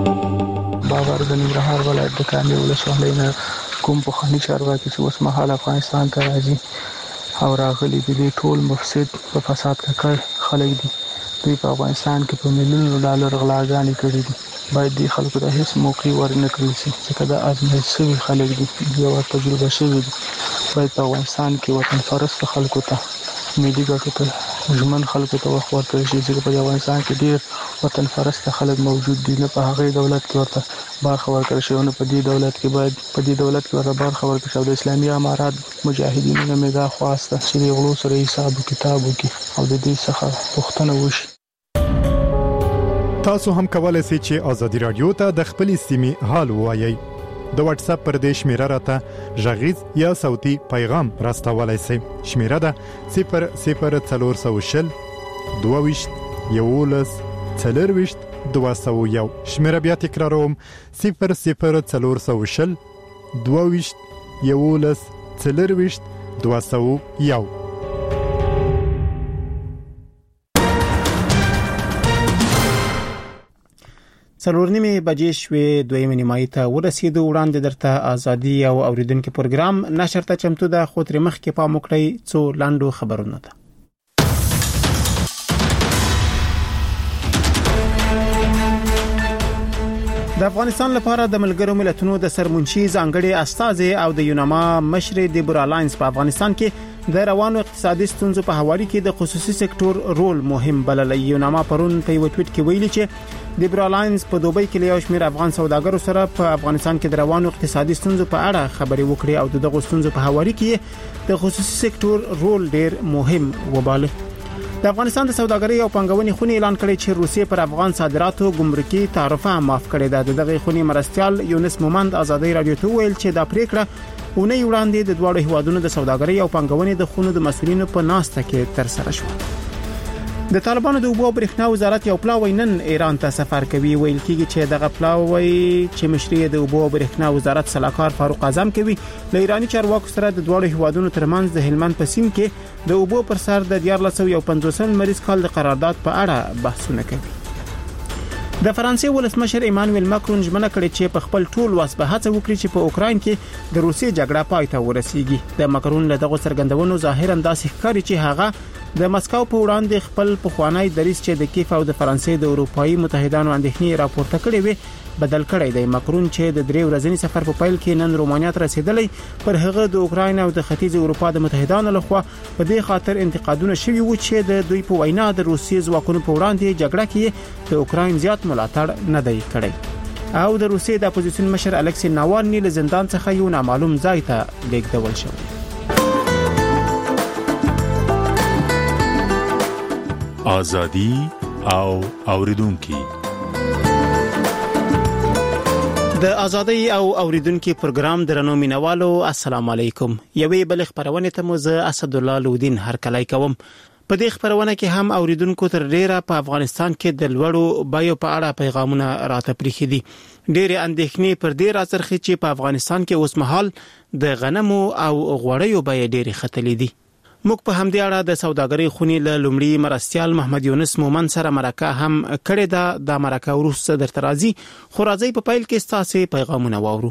باور د ننګرهار ولایت د کامل ولسوالۍ نه کوم په خني چارواکي چې اوس مهال افغانستان ته راځي او راغلي دي ټول مفسد په فساد کې خلک دي دوی په افغانستان کې په میلیونونو ډالر غلاګانې کړې دي باید دې خلکو ته هیڅ موقع ورنه کړل شي ځکه دا ازمایښت شوي خلک دي یو تجربه شوي دي باید په افغانستان کې وطن پرست خلکو ته ملي ګټو ته ژمن خلکو ته وخت ورکړل شي ځکه په افغانستان کې ډېر وطن پرست خلک موجود دي نه په هغه دولت کې ورته برخه ورکړل شي نه په دې دولت کې باید په دې دولت کې ورته برخه ورکړل شي د اسلامي امارات مجاهدینو نه مې دا خواسته چې د غلو سره حساب کتاب وکړي او د دې څخه پوښتنه وشي. تاسو هم کولای شئ چې ازادي رادیو ته د خپل سیمې حال ووایي د واتس اپ پر دې شمیره راته غږیز یا صوتي پیغام راستولای شئ. شمیره ده صفر صفر څلور سوه شل دوه ویشت یولس څلور ویشت دوه سوه یو. شمیره بیا تکراروم صفر صفر څلور سوه شل دوه ویشت یولس څلور ویشت دوه سوه یو. څلور نیمې بجې شوې، دویمې نیمایي ته ورسېدو. وړاندې درته ازادي او اوریدونکو پروګرام نشر ته چمتو ده، خو ترې مخکې پام وکړئ څو لاندو خبرونو ته. د افغانستان لپاره د ملګرو ملتونو د سرمنشي ځانګړي استازي او د یوناما مشر دیبورا لاینز په افغانستان کې د روانو اقتصادي ستونزو په حواله کې د خصوصي سکتور رول مهم بللی. یوناما پرون په یو ټویټ کې ویلي چې دیبورا لاینز په دوبۍ کې له یو شمېر افغان سوداګرو سره په افغانستان کې د روانو اقتصادي ستونزو په اړه خبرې وکړې او دغه ستونزو په حواله کې د خصوصي سکتور رول ډېر مهم وباله. د افغانستان د سوداګرۍ او پنګونې خونې اعلان کړی چې روسیې پر افغان صادراتو ګمرکي تعرفه معاف کړې ده. دغه خونې مرستيال یونس مومند ازادي رادیو ته ویل چې دا پریکړه اونۍ وړاندې د دوه هیوادونو د سوداګرۍ او پنګونې د خونو د مسؤلینو په ناسته کې تر سره شو. د طالبانو د اوبو او برېښنا وزارت یو پلاوی نن ایران ته سفر کوي. ویل کېږي چې دغه پلاوی چې مشري د اوبو او برېښنا وزارت سلاکار فاروق اعظم کوي له ایرانی چارواکو سره د دوه هیوادونو ترمنځ د هلمند په سیند کې د اوبو پر سر د دیار لسو یو پنځوسم مریض کال د قرارداد په اړه بحثونه کوي. د فرانسې ولسمشر ایمانوئل ماکرون ژمنه کړې چې په خپل ټول وس به هڅه وکړي چې په اوکراین کې د روسیې جګړه پای ته ورسیږي. د ماکرون له دغه څرګندونو ظاهرا داسې ښکاري چې هغه د مسکو په وړاندې خپل پخوانی دریځ چې د کیف او د فرانسې د اروپאי متحدانو اندېښنې راپورته کړې وي بدل کړی دی. ماکرون چې د درې ورځنی سفر په پیل کې نن رومانیا ته رسیدلی، پر هغه د اوکراین او د ختیځ اروپا د متحدانو لخوا په دې خاطر انتقادونه شوي وو چې د دوی په وینا د روسیې ځواکونو په وړاندې جګړه کې د اوکراین زیات ملاتړ نه دی کړی او د روسیې د اپوزیسیون مشر الکسی ناوالني له زندان څخه یو نامعلوم ځای ته لیږدول شوی. ازادي او اوریدونکو د ازادي او اوریدونکو پروګرام درنو مینوالو السلام علیکم. یوې بل خبرونه ته مو زه اسد الله لودین هرکلی کوم. په دې خبرونه کې هم اوریدونکو تر ډیره په افغانستان کې د لوړو بایو په اړه پیغامونه راته پریخي دي. ډېر اندېښنې پر دې راڅرخي چې په افغانستان کې اوس مهال د غنمو او غوړیو بیې ډېرې ختلې دي. موږ په همدې اړه د سوداګرۍ خونې له لومړي مرستيال محمد یونس مومن سره مرکه هم کړې ده. د مرکه وروسته درته راځي، خو راځي په پیل کې ستاسو پیغامونه واورو.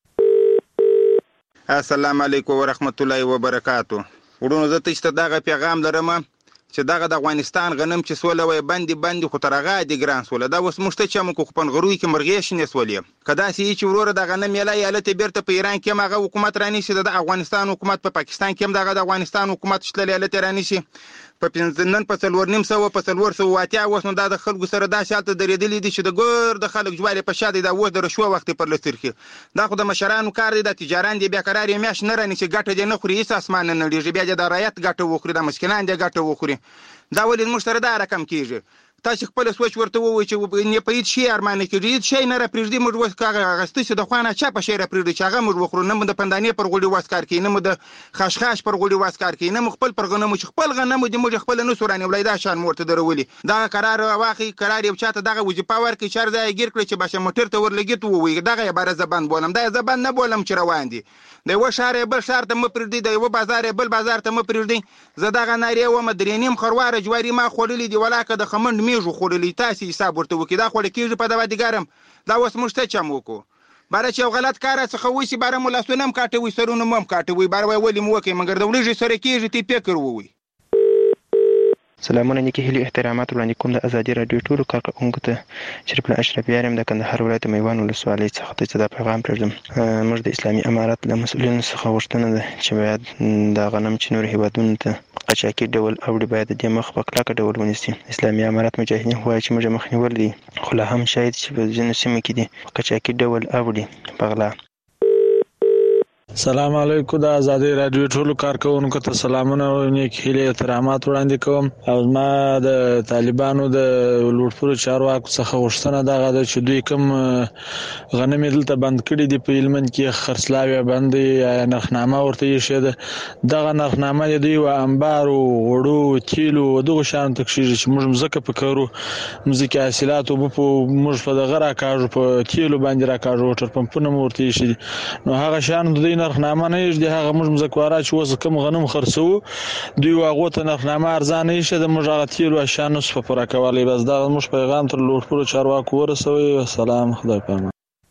السلام علیکم ورحمت الله وبرکاتو. ورونو زه تاسو ته دغه پیغام لرم چې دغه د افغانستان غنم چې سوله وي بندي بندي خو ترغه دي ګران سوله دا اوس مشته چې موږ خپل غروي کې مرغې شنه سولې کدا سي چې وروره د غنم یلا یاله ته بیرته په ایران کې ماغه حکومت رانی شي د افغانستان حکومت په پاکستان کې هم دغه د افغانستان حکومت شتل یاله ته رانی شي په پنځنن په څلور نیم سو په څلور سو واتیا وسنو د خلکو سره دا شالته درېدلې دي چې د ګور د خلک جوړه په شاده دا و د رشوه وخت پر لسترخي دا خو د مشرانو کار دی د تجاران دی بیا قرار یې میاش نه رانی چې ګټه دې نه خوري هیڅ اسمان نه لري بیا د رایت ګټه وخوري د مسکینان دی ګټه وخوري دا ولې موږ سره دا رقم کیږي تاسو خپل سوچ ورته ووي چې نه په هیڅ شي ارمان کېږي هیڅ شي نه راپریږدي موږ وس کاغه غستې چې د خوانه چا په شي راپریږدي چې هغه موږ وخورو نه د پندانې پر غوړي واسکار کې نه د خشخاش پر غوړي واسکار کې نه خپل پر غنمو چې خپل غنمو د موږ خپل نه سورانه ولایدا شان مورته درولي دا قرار واخی قرار یو چاته دغه وظیفه ورکړي چې ځای ګیر کړي چې باشه موټر ته ورلګیت ووي دغه عبارت زبان بولم دا زبان نه بولم چې روان دي د و شهر بل شهر ته مپریږدي د و بازار بل بازار ته مپریږدي زه دغه ناری و مدرینیم خرواره جواری ما خورلې دی ولاکه د خمند میږو خورلې تاسو حساب ورته وکي دا خو کېږي په دوا دیګارم دا اوس مشته چم وکړو بار چې غلط کار څخه وسی بار مولاسونم کاټوي سرونه مم کاټوي بار ولی مو وکي مګر د ولې سره کېږي تی فکر ووي. سلامونه نیکی هلی احترامات وړاندې کوم د ازادي رادیو ټولو کارکونکو ته شریف الله اشرف یارم د کندهار ولایت میوان ولسوالۍ څخه ته دا پیغام پرځم. موږ د اسلامي امارات له مسؤلینو څخه غوښتنه ده چې باید د غنم چې نور هیوادونو ته قاچاقي ډول اوړي باید د مخ په کلکه ډول ونیسي. اسلامي امارات مجاهدین وایي چې موږ مخنیول دي خو لا هم شاید چې په ځینو سیمو کې دي قاچاقي ډول اوړي په غلا. سلام علیکم. د ازادي رادیو ټولو کارکونکو ته سلامونه او نیک هیلې احترامات وړاندې کوم. او ما د طالبانو د لوړپوړو چارواکو څخه غوښتنه دغه ده چې دوی کوم غنم دلته بند کړي دي په هلمند کې خرڅلاوي باندې نرخنامه ورته یې شه دغه نرخنامه دوی و انبار او غړو تیلو دغه شان تکشیږي چې موږ مزکه پکارو مزکه حاصلات او په موږ په دغه راکاږو په تیلو باندې راکاږو وټر پمپونه ورته یې شه نو هغه شان دوی نرخنامه نه یې هغه موږ مزکوارا چې وس کوم غنم خرڅو دوی واغو ته نرخنامه ارزانه یې شه د موږ هغه تیلو شان نس په پوره کولای بس دا موږ پیغام تر لوړپوړو چارواکو ورسوي. السلام خدای پامان.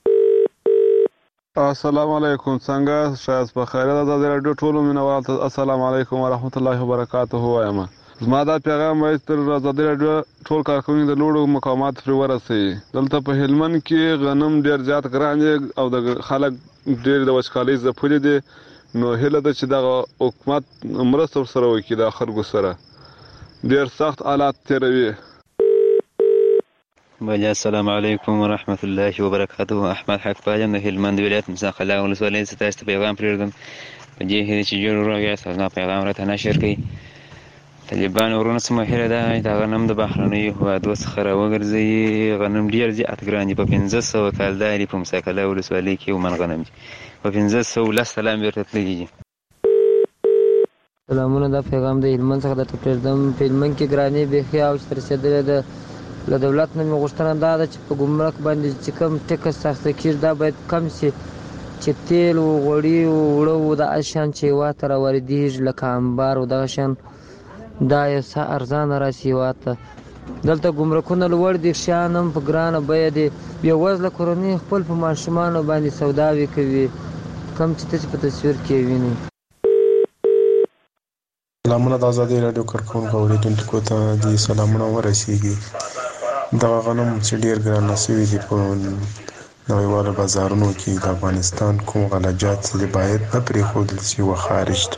السلام علیکم. څنګه شاز په خیر د ازادي رادیو ټولو مینوال ته السلام علیکم ورحمت الله وبرکاته وایم. زما دا پیغام وایي تر ازادي رادیو ټول کارکونکو د لوړو مقامات پر ورسوي. دلته په هلمند کې غنم ډیر زیات ګران دي او د خلک ډیر د وچکالۍ ځپلي دي نو هیله ده چې دغه حکومت مرسته ورسره وکړي د خلکو سره ډیر سخت حالات تیروي. بله السلام علیکم ورحمت الله وبرکاته. احمد حق پایم د هلمند ولایت مساق الله ولسوالۍ څخه تاسو ته پیغام پرېږدم په دې هیله چې جوړ روغ یاست او زما پیغام راته نشر کړئ. طالبان ورونه څه مهیله ده د غنم د بهرنیو هېوادو څخه راوګرځوي. غنم ډېر زیات ګران دي په پنځه سوه کالدار دي په مساق الله ولسوالۍ کې ومن غنم دي په پنځه سوه لس سلام بیرته تللي دي. سلامونه. دا پیغام د هلمند څخه درته پرېږدم. په هلمند کې ګراني بیخي اوج ته رسېدلې ده. له دولت نه مې غوښتنه دا ده چې په ګمرک باندې چې کوم ټکس اخیستل کېږي دا باید کم شي چې تیل او غوړي او اوړه او دغه شیان چې هېواد ته راواردېږي لکه انبار او دغه شیان دا یو څه ارزانه راشي هېواد ته. دلته ګمرکونه لوړ دي شیان هم په ګرانه بیه دي. بېوزله کورنۍ خپل په ماشومانو باندې سوداوې کوي کوم چې تاسې په تصویر کې وینئ. سلامونه. د ازادي رادیو کارکونکو اورېدونکو ته دې سلامونه ورسیږي. دغه غنم چې ډېر ګرانه سوي دي په نړیوالو بازارونو کې د افغانستان کوم غلجات چې باید نه پرېښودل شي و خارج ته.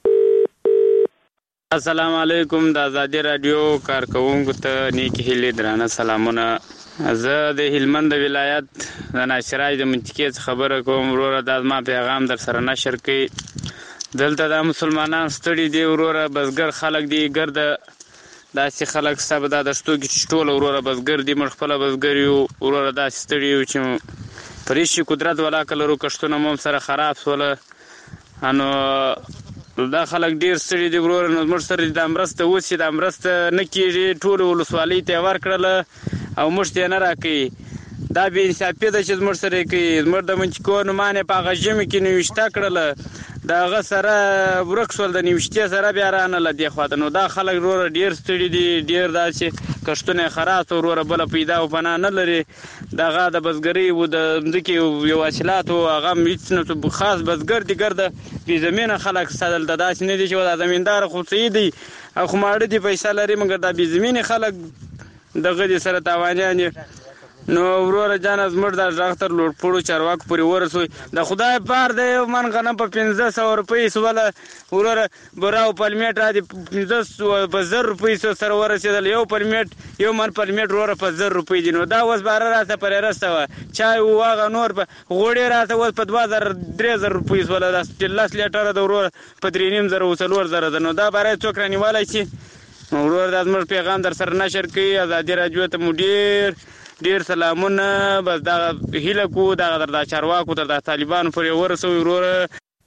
السلام علیکم. د ازادي رادیو کارکونکو ته نیکی هیلې درانه سلامونه. زه د هلمند ولایت د ناشرای د منطقې خبره کوم. وروره دا زما پیغام در سره نشر کړئ. دلته د مسلمانان ستړي دي وروره بزګر خلک دي ګرده داسې خلک سبا د دشتو کې چې ټوله وروره بزګر دي موږ خپله بزګر یو وروره داسې ستړي یو چې پرېشي قدرت ولاکه لرو کښتونه مو هم سره خراب سوله نو دا خلک ډېر ستړي دي وروره نو زموږ سره دا مرسته اوس چې دا مرسته نه کېږي ټولې ولسوالۍ ته یې ورکړله او موږ ته یې نه راکوي. دا بې انصافي ده چې زموږ سره یې کوي. زموږ د منطقو نومان یې په هغه ژمي کې نوشته کړله د هغه سره ورک شول د نوشتې سره بیا رانله دې خواته نو دا خلک وروره ډېر ستړي دي ډېر داسې کښتونه یې خراب ته وروره بله پیدا او پناه نه لري. د هغه د بزګرۍ و د ځمکې یو حاصلات و هغه هم هېڅ نه خاص بزګر دي ګرده بې زمینه خلک ستا دلته داسې نه دي چې دا زمینداره خو صحیح دی او خو ماړه دي پیسه لري مګر دا بې زمینې خلک دغه دي سره تاوانیان دي. نو وروره جانه زموږ دا غږ تر لوړپوړو چارواکو پورې ورسوي. د خدای پار د یو من غنم په پنځه سوه روپۍ سوله وروره بوره او پلمېټ را دي پنځه سوه په زر روپۍ سره ورسېدل. یو پلمېټ یو من پلمېټ وروره په زر روپۍ دي. نو دا اوس باره راته پرې رسته وه چای و هغه نور په غوړې راته اوس په دوه زره درې زره روپۍ سوله دا لس لیټره د وروره په درې نیم زره او څلور زره ده. نو دا باره څوک رانیولی شي. وروره دا زموږ پیغام در سره نشر کوي. ازادي راډیو ته مو ډېر ډېر سلامونه. بس دغه هیله کوو دغه در دا چارواکو تر دا طالبانو پورې ورسوي وروره.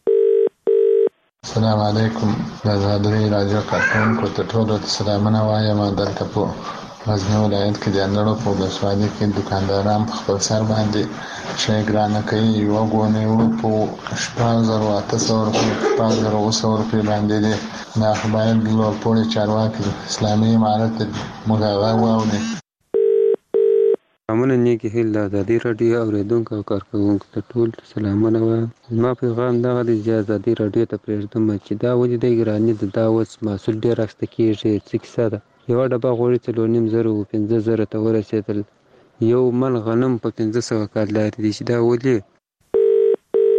السلام علیکم. د ازادي راډیو کارکونکو ته ټولو ته سلامونه وایم. دلته په غزني ولایت کې د اندړو په ولسوالۍ کې دوکانداران په خپل سر باندې شی ګرانه کوي. یوه ګونۍ وړو په شپږ زرو اته سوه روپۍ شپږ زرو اوه سوه روپۍ باندې دی. دا خو باید لوړپوړي چارواکي اسلامي امارت موږ هغه واوري. سلامونه نیکی هیل د ازادي راډیو اورېدونکو او کارکوونکو ته ټول سلامونه وایم. زما پیغام دغه دی چې ازادي راډیو ته پرېږدم چې دا ولې دی ګراني ده دا اوس محصول ډېر اخیسته کېږي څه کیسه ده. یوه ډبه غوړي څلور نیم زره و پنځه زره ته ورسېدل. یو من غنم په پنځه سوه کالدار دي چې دا ولې.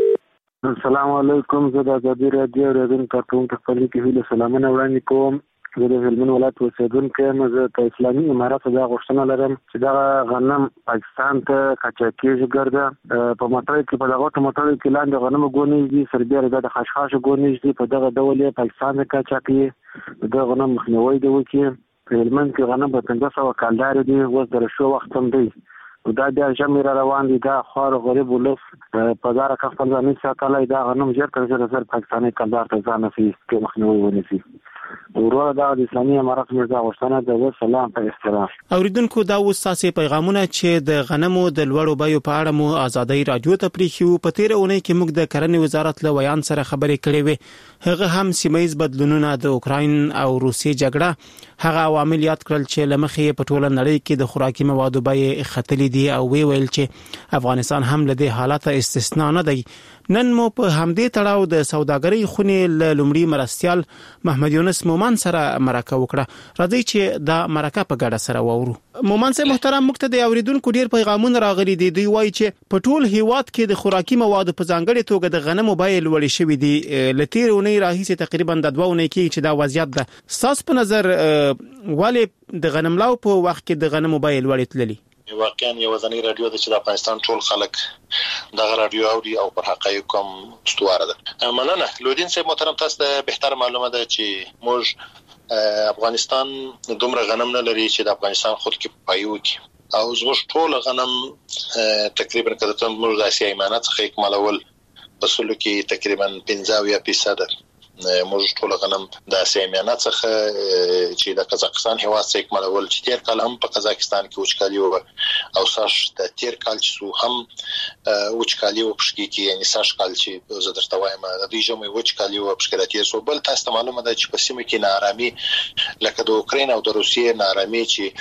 السلام علیکم. زه د ازادي راډیو اورېدونکو کارکوونکو خپلې کې هیله سلامونه وړاندې کوم. زه د هلمند ولایت اوسیدونکی یم. زه د اسلامي اماراتو دا غوښتنه لرم چې دا غنم پاکستان ته قاچاقېږي ګرده په موټر کې په دغه موټر کې لاندې غنم ګونیږ دي سربېره د خشخاش ګونیږ دي په دغه ډول یې پاکستان ته قاچاقي د غنم مخنیوي دی وکړي. په هلمند کې غنم په پنځه سوه کالدار دي اوس د رشو وخت هم دی دا بیا ژمی را روان دي. دا خوار غریب ولس په دا رقم خپل ځان ساتلی دا غنم ژر تر ژره زر پاکستاني کلدار ته ځان نسي کې مخنیوي ونیسي. وروره دا د اسلامي امارات مرزا غوښتنه ده. سلام په احترام. اوریدونکو دا اوس تاسو پیغامونه چې د غنمو د لوړو بیو په اړه مو آزادۍ رادیو ته پریښیو. په تیر اونۍ کې موږ د کرنې وزارت له ویان سره خبرې کړې وې. هغه هم سیمایي بدلونونه د اوکراین او روسیې جګړه هغه عوامل یاد کړل چې لمخې په ټوله نړۍ کې د خوراکي موادو بیې ختلې دي او وی ویل چې افغانستان هم له دې حالت استثنا نه دی. نن مو په همدې تړاو د سوداګرۍ خونې له لومړي مرستيال محمد یونس مومن سره مرکه وکړه. راځي چې دا مرکه په ګډه سره وورو. مومن سره محترم مقتد اوریدونکو ډیر پیغامونه راغلي دي. دوی وایي چې په ټول هیواد کې د خوراکي موادو په ځانګړي توګه د غنمو بیې لوړې شوې دي. لتیر اونۍ راهیسې تقریبا د دوه اونۍ کې چې دا وضعیت ده. تاسو په نظر ولی د غنملاو په وخت کې د غنمو بیې لوړې تللي؟ واقعا یو ځنی رادیو د چې د افغانستان ټول خلک دغه رادیو اوري او پر حقایق کوم استواره ده. مننه لودین صاحب محترم، تاسو ته بهتر معلومه ده چې موږ افغانستان دومره غنم نه لري چې د افغانستان خود کې پایو کې او زموږ ټول غنم تقریبا کده موږ د اسیا ایمانات څخه اکمالول په سلو کې تقریبا پنځه فیصد موږ ټول غنم د اسیا ایمانات څخه چې د قزاقستان هیواد څخه اکمالول چې تیر کال هم په قزاقستان کې وچکالي و او ساش د تیر کال چې هم وچکالي و پښکی کې یعنی ساش کال چې زه درته وایم د دې جمعي وچکالي و پښکراتي سو بل تاسو معلومه ده چې په سیمه کې نارامي لکه د اوکرين او د روسیې نارامي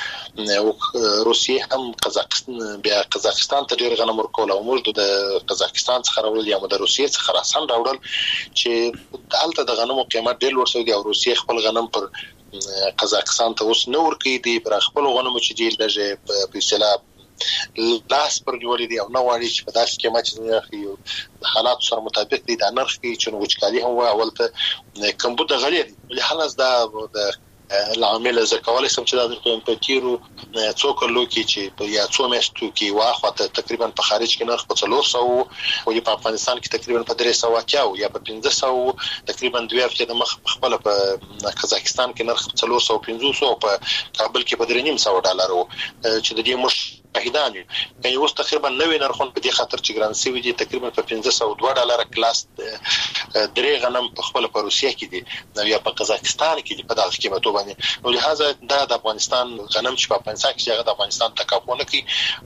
چې روسیې هم قزاقستان بیا قزاقستان ته ډیر غنم ورکول او موږ د قزاقستان څخه راول یا د روسیې څخه راسن راوړل چې دالته د غنمو قیمت ډیر لوړ شوی دی او روسیې خپل غنم پر قزاقستان ته اوس نو ورکې دي پر خپل غنمو چې دی لږه په اصطلاح لاس پر نیولې دي او نو واړي چې په داسې قیمت چې د حالات سره مطابق دي د نرخ کې چې وچکالي هم اول ته کمبود غلي دي لهله دا د العامل زکوالي سم چې د امپټیرو څو کلو کې چې یا څو میاشتو کې واخته تقریبا په خارج کې نرخ په څلور سوه او په افغانستان کې تقریبا په درې سوه کې یا په پنځه سوه تقریبا دوه هفته د مخ خپل په قزاقستان کې نرخ په څلور سوه پنځوس او په کابل کې په درې نیم سوه ډالر چې د دې مش شاهدان یو اوس تقریبا نوې نرخونه په دې خاطر چې ګران سوي دي تقریبا په پنځه سوه دوه ډالر کلاس درې غنم په خپل په روسیې کې دي یا په قزاقستان کې دي په دغه قیمتو باندې نو لهدا د افغانستان غنم چې په افغانستان کې هغه د افغانستان تکافو نه کوي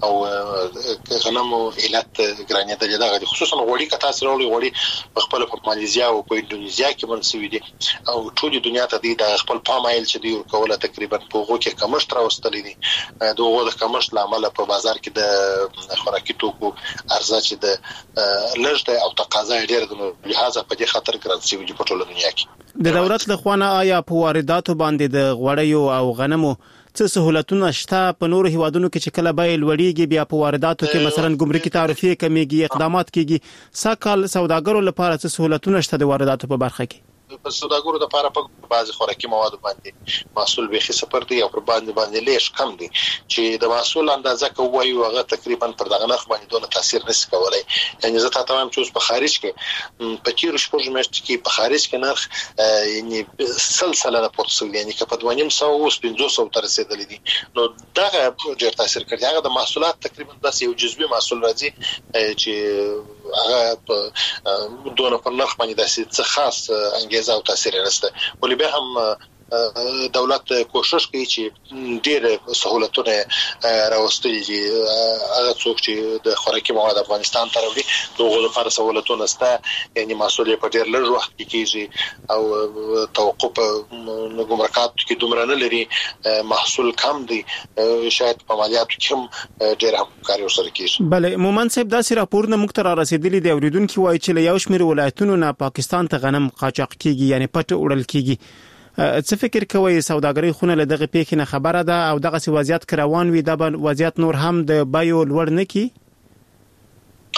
او غنم علت ګرانې د دغه خصوصا غوړي کتا سره غوړي په خپل په ماليزیا او په انډونیزیا کې منسوي دي او ټول دنیا ته دي د خپل پامایل چې دی ورکوله تقریبا په هغه کې کمښت راوستلې دي دغه د کمښت لامل په بازار کې د خوراکي توکو ارزښت چې د لږ او تقاضا ډېر د لهدا په دې خاطر ګران شوی دی په ټول دنیا کې. د دولت له خوانه آیا په وارداتو باندې د غوړیو او غنمو څه سہولتونه شته؟ په نورو هیوادونو کې چې کله بیل وړيږي بیا په وارداتو کې مثلا ګمرکي تعرفه کمیږي اقدامات کیږي ساکال سوداګرو لپاره څه سہولتونه شته د وارداتو په برخه کې؟ په سوداګرو د لپاره په بعض خوراکي مواد باندې محصول به خسپر دی او پر باندې باندې لیش کم دی چې د محصول اندازه کوي او هغه تقریبا پر دغه نرخ باندې دونه تاثیر نشي کولای. یعنی زه ته تمام چې په خارج کې په تیر شپږ میاشتې کې په خارج کې نرخ یعنی سلسله راپورته یعنی که په دوه نیم سوه او پنځوس سوه تر رسیدلې دي نو دغه ډېر تاثیر کوي. هغه د محصولات تقریبا داسې یو جزوي محصول راځي چې هغه په دونه پر نرخ باندې داسې څه خاص انګیزه او تاثیر نشته. ولې به هم دولت کوشش کوي چې ډېر سہولتونه راوستي دي هغه څوک چې د خوراکي مواد افغانستان ته راوړي دغه لپاره سہولتونه شته یعنی مسؤلیت په ډېر لږ وخت کې کیږي او توقف ګمرکات کې دومره نه لري محصول کم دی شاید په مالیاتو کې هم ډېر همکاري ورسره کیږي. بله مومن صاحب داسې راپورونه موږ ته رسیدلي دي اوریدونکو وایي چې له یو شمېر ولایتونو نه پاکستان ته غنم قاچاق کیږي یعنی پټ وړل کیږي. څه فکر کوي سوداګرۍ خونه له دغه پیښې نه خبره ده او دغه سی وضعیت کروان وي د وضعیت نور هم د بایو لوړ نه کی؟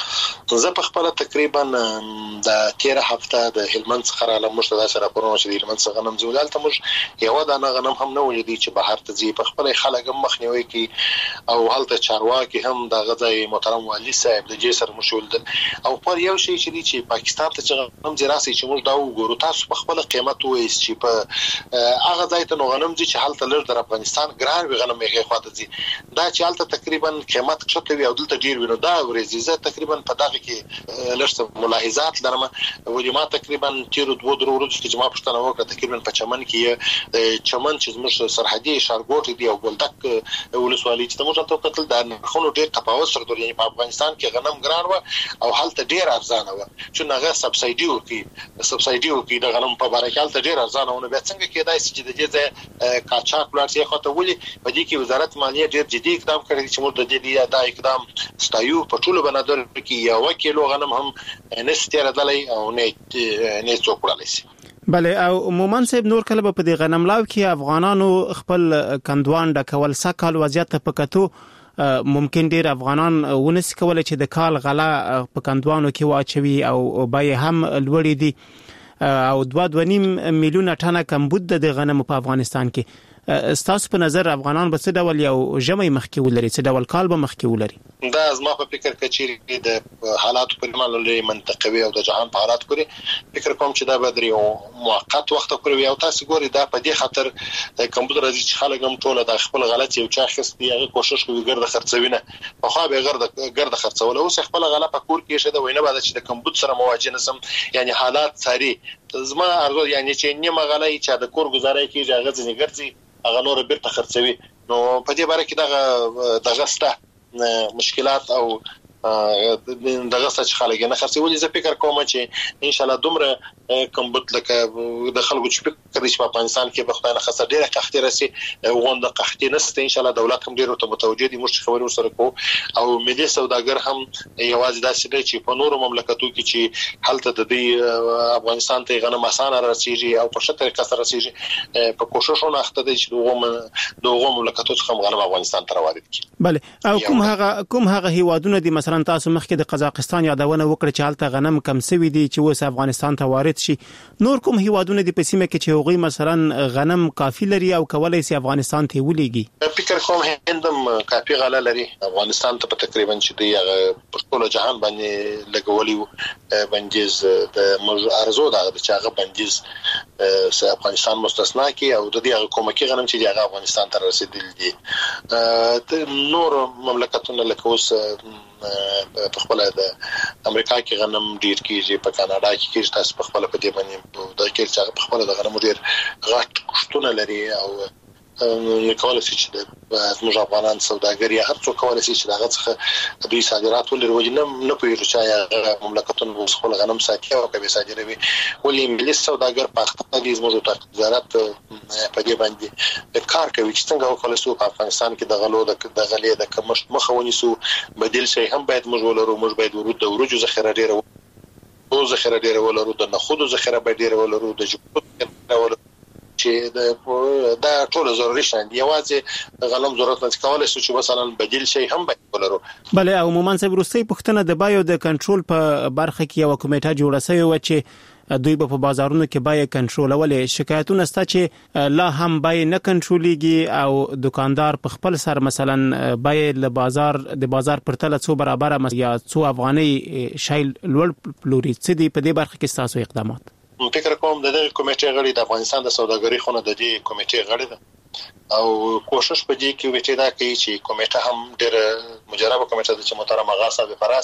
زه په خپل تقریبا د تیر هفته د هلمند څخه را لمشته د سره پرونه چې د هلمند څخه غنم زولال ته موږ یو د غنم هم نه ولیدي چې بهر ته ځي په خپل خلک مخنیوي کی او هلته چارواکي هم د غځای محترم والی صاحب د جسر مشول او پر یو شی چې چې پاکستان ته غنم زراسي چې موږ دا وګورو تاسو په خپل قیمت وایي چې په هغه ځای ته غنم چې هلته لر د افغانستان ګران وي غنم یې خواته ځي دا چې هلته تقریبا قیمت کښته وي او دلته ډیر وي نو دا ورزي زه تقریبا په دغه کې لږ ملاحظات لرم ولې ما تقریبا تیر دوه درو ورځې چې ما پښتنه وکړه تقریبا په چمن کې چمن چې زموږ سرحدي ښارګوټ دی او ګلدک ولسوالۍ چې موږ ته کتل دا خونو ډیر تفاوت سره درې په افغانستان کې غنم ګران و او هلته ډیر ارزانه و چې هغه سبسایډي ورکي سبسایډي ورکي د غنم په باره کې هلته ډیر ارزانه و نو بیا څنګه کېدای شي چې د دې کاچاک پلاټ یې خاطر ولي په دې کې وزارت مالیه ډیر جدي اقدام کړی چې موږ د دې دا اقدام ستایو په ټولو بنادر کې یو کیلو غنم هم نستیر دلای او نه نه څوکړل شي بله او مومن صاحب نور کله په دې غنم لاو کې افغانانو خپل کندوان د کول سکهال وضعیت په کتو ممکن ډیر افغانان ونس کول چې د کال غلا په کندوانو کې واچوي او بای هم لوړې دي او دوه دوه نیم میلیونه ټنه کمبود د غنم په افغانستان کې ستاسو په نظر افغانان به څه ډول یو جمعي مخکې ولري څه ډول کال به مخکې ولري دا زما په فکر کې چې د حالات په اړه لري منطقوي او د جهان په حالات پورې فکر کوم چې دا به درې یو موقت وخت پورې او تاسو ګوري دا په دې خاطر کمپیوټر راځي چې خلک هم ټول د خپل غلط یو چا خستي هغه کوشش کوي ګرځه خرڅوینه په خو به ګرځه ګرځه خرڅول او خپل غلط په کور کې شه د وینه بعد چې د کمپیوټر سره مواجه نسم یعنی حالات ساري زما ارزو یعنی چې نیمه غلای چې د کور گزارای کیږي هغه ځنی ګرځي هغه نور بیرته خرڅوي نو په دې باره کې دغه دغه سته مشکلات او دغه څه خلک نه خرڅولي زه فکر کوم چې ان شاء الله دومره کمبوت لکه د خلکو چې فکر چې په افغانستان کې به خدای نه خسر ډیره قحطي راسي غونډه قحطي نسته ان شاء الله دولت هم ډیره متوجه دي موږ خبرو سره کوو او ملي سوداګر هم یوازې داسې دی چې په نورو مملکتو کې چې حالت د دې افغانستان ته غنم اسانه راسيږي او په شته طریقه سره راسيږي په کوششونو اخته دي چې دغه دغه مملکتو څخه غنم افغانستان ته وارد کړي بله او کوم هغه کوم هغه هیوادونه دي مثلا تاسو مخکې د قزاقستان یادونه وکړه چې حالت غنم کم سوي دي چې اوس افغانستان ته وارد شي نور کوم هیوادونه دي په سیمه کې چې هغوی مثلا غنم کافي لري او کولای شي افغانستان ته ولېږي فکر کوم هندم کافي غله لري افغانستان ته تقریبا چې دی هغه په ټول جهان باندې لګولي بنجز د موږ ارزو دا چې هغه بنجز سه افغانستان مستثنا کی او د دې هغه کومکی غنم چې هغه افغانستان ته رسیدل دي نور مملکتونه لکه اوس په خپل د امریکا کې غنم ډیر کیږي په کاناډا کې کیږي تاسو په خپل په دې باندې د کې چې په خپل د غنم ډیر غټ کښتونه لري او نو کولای شي چې د زموږ افغانان سوداګر یا هر څوک کولای شي چې دغه څخه دوی صادرات ولري وجنه نه پوهیږي چې مملکتونه خپل غنم ساتي او کوي صادروي ولې ملي سوداګر په خپل د زموږ تجارت په دې باندې کار کوي چې څنګه وکولای شو په افغانستان کې د غلو د غلې د کمښت مخاوني سو بدیل شي هم باید موږ ولرو موږ باید ورود د ورجو ذخیره ډیره او ذخیره ډیره ولرو د نخودو ذخیره باید ډیره ولرو د جوړ ولرو چې دا ټول ضروري شان دی یوازې غنم ضرورت نه کولای شي چې مثلا بدیل شي هم باید ولرو بله عموما سه وروستي پښتنه د بایو د کنټرول په برخه کې یو کمیټه جوړه شوی و چې دوی په بازارونو کې بای کنټرول ولې شکایتونه ستا چې لا هم بای نه کنټرولېږي او دکاندار په خپل سر مثلا بای له بازار د بازار پرتله څو برابر یا څو افغاني شای لوړ پلوري څه دی په دې برخه کې تاسو اقدامات فکر کوم د دې کمیټې غړي د افغانستان د سوداګرۍ خونه د دې کمیټې غړي ده او کوشش په دې کې وکړي دا کوي چې کمیټه هم ډېر مجربه کمیټه ده چې محترم آغا صاحب فراس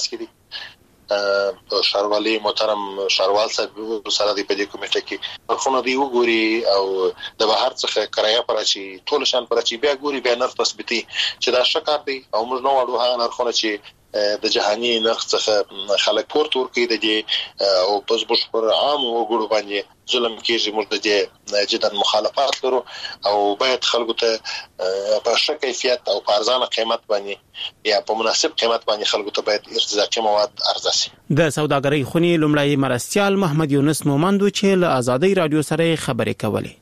کړي شاروالي محترم شاروال صاحب سره دی په دې کمیټه کې خونه دی وګوري او د بهر څخه کرایه پر چې ټول شان پر چې بیا ګوري بیا نرخ تثبیتي چې دا شکار دی او موږ نو وړو هغه نرخونه چې د جهاني نرخ څخه خلک پورته ورکړي د دې او پس بش پر عام وګړو باندې ظلم کیږي موږ د دې جدا مخالفت لرو او باید خلکو ته په ښه کیفیت او په ارزانه قیمت باندې یا په مناسب قیمت باندې خلکو ته باید ارتزاقي مواد عرضه شي د سوداګرۍ خونی لومړی مرستيال محمد یونس مومندو چې له آزادۍ رادیو سره خبرې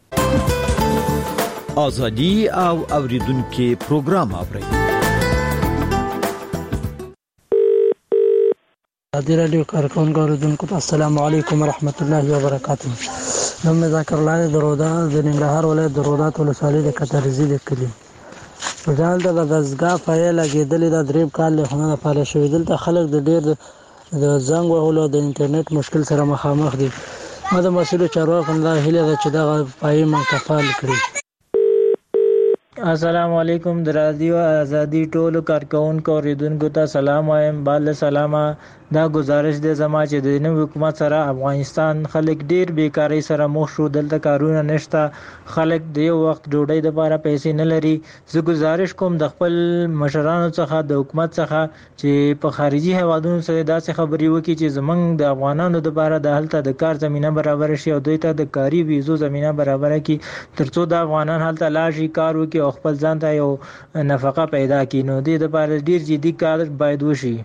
کولې آزادي او اوریدونکو پروګرام اوري ازادي راډیو کارکونکو اوریدونکو ته السلام علیکم ورحمت الله وبرکاته. نوم مې ذکر الله درودا د ننګرهار ولایت درودات ولسوالۍ د کترزي د کلی. په ځان ته د دزګاه پای لګېدلې د دریم کال له خونه پاله شوې دلته خلک د ډېر د زنګ وهلو د انټرنیټ مشکل سره مخامخ دي. ما د مسؤلو چارواکو نه هیله ده چې دغه پای منتقال کړي. السلام علیکم د رادیو ازادي ټولو کارکونکو اوریدونکو ته سلام وایم. بل سلامه دا گزارش دی زما چې د نوي حکومت سره افغانستان خلک ډیر بیکاری سره مخ شو. دلته کارونه نشته، خلک د یو وخت ډوډۍ لپاره پیسې نه لري. زه گزارش کوم د خپل مشرانو څخه د حکومت څخه چې په خارجي هیوادونو سره داسې خبرې وکړي چې زمونږ د افغانانو لپاره د هلته د کار زمينه برابر شي او دوی ته د کاري ویزو زمينه برابر کړي ترڅو د افغانان هلته لاشي کار وکړي او خپل ځان ته یو نفقه پیدا کړي. نو دې لپاره ډیر جدي کار باید وشي.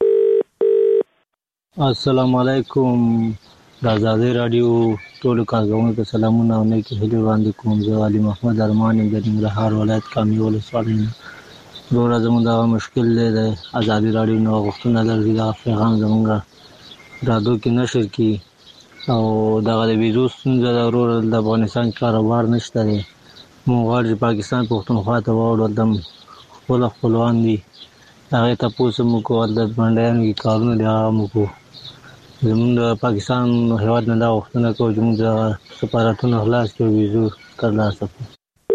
السلام علیکم د ازادي رادیو ټولو کارکونکو ته سلامونه او نیکی هیلې وړاندې کوم. زه علي محمد ارمان یم د ننګرهار ولایت کامې ولسوالۍ نه. وروره زموږ دغه مشکل دی د ازادي رادیو نه غوښتنه ده چې دغه پیغام زموږ رادیو کې نشر کړي او دغه د ویزو ستونزه ده. وروره د افغانستان کاروبار نشته دی. موږ غواړو چې پاکستان پښتونخوا ته واوړو، هلته خپل خپلوان دي، هغې تپوس هم وکړو، هلته منډیانو کې کارونه دي هغه هم وکړو. زمونږ د پاکستان هیواد نه دا غوښتنه کوو چې موږ د سفارتونه خلاص کړو، ویزو ترلاسه کړو.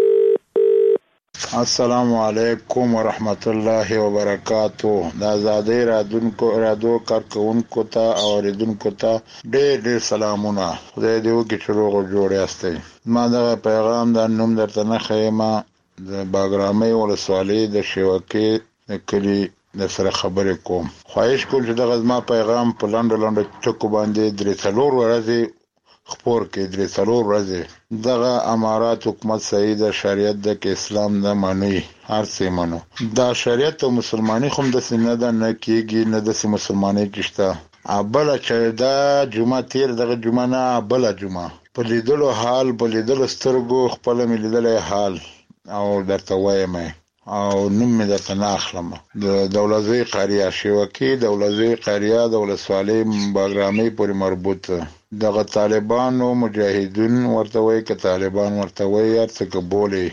السلام علیکم ورحمت الله وبرکاتو. د ازادي رادیو کارکونکو ته او اوریدونکو ته ډېر ډېر سلامونه. خدای دې وکړي چې روغ او جوړ یاستئ. ما دغه پیغام د نوم درته نه ښیم د باګرامۍ ولسوالۍ د شیوکې د کلي د سره خبرې کوم. خواهش کوم چې دغه زما پیغام په لنډو لنډو ټکو باندې درې څلور ورځې خپور کړي. درې څلور ورځې دغه امارات حکومت صحیح د شریعت د کې اسلام نه مني، هر څه منو. دا شریعت او مسلمانۍ خو داسې نه ده، نه کېږي، نه داسې مسلمانۍ کې شته. بله چې دا جمعه تېر دغه جمعه نه بله جمعه په لیدلو حال په لیدلو سترګو خپله مې لیدلی حال او درته وایم او نوم مې درته نه اخلم. د دولتزوی قریه شیوکې دولتزوی قریه د ولسوالۍ باګرامۍ پورې مربوط دغه طالبانو مجاهدین ورته وایي که طالبان ورته وایي هر څه که بولي.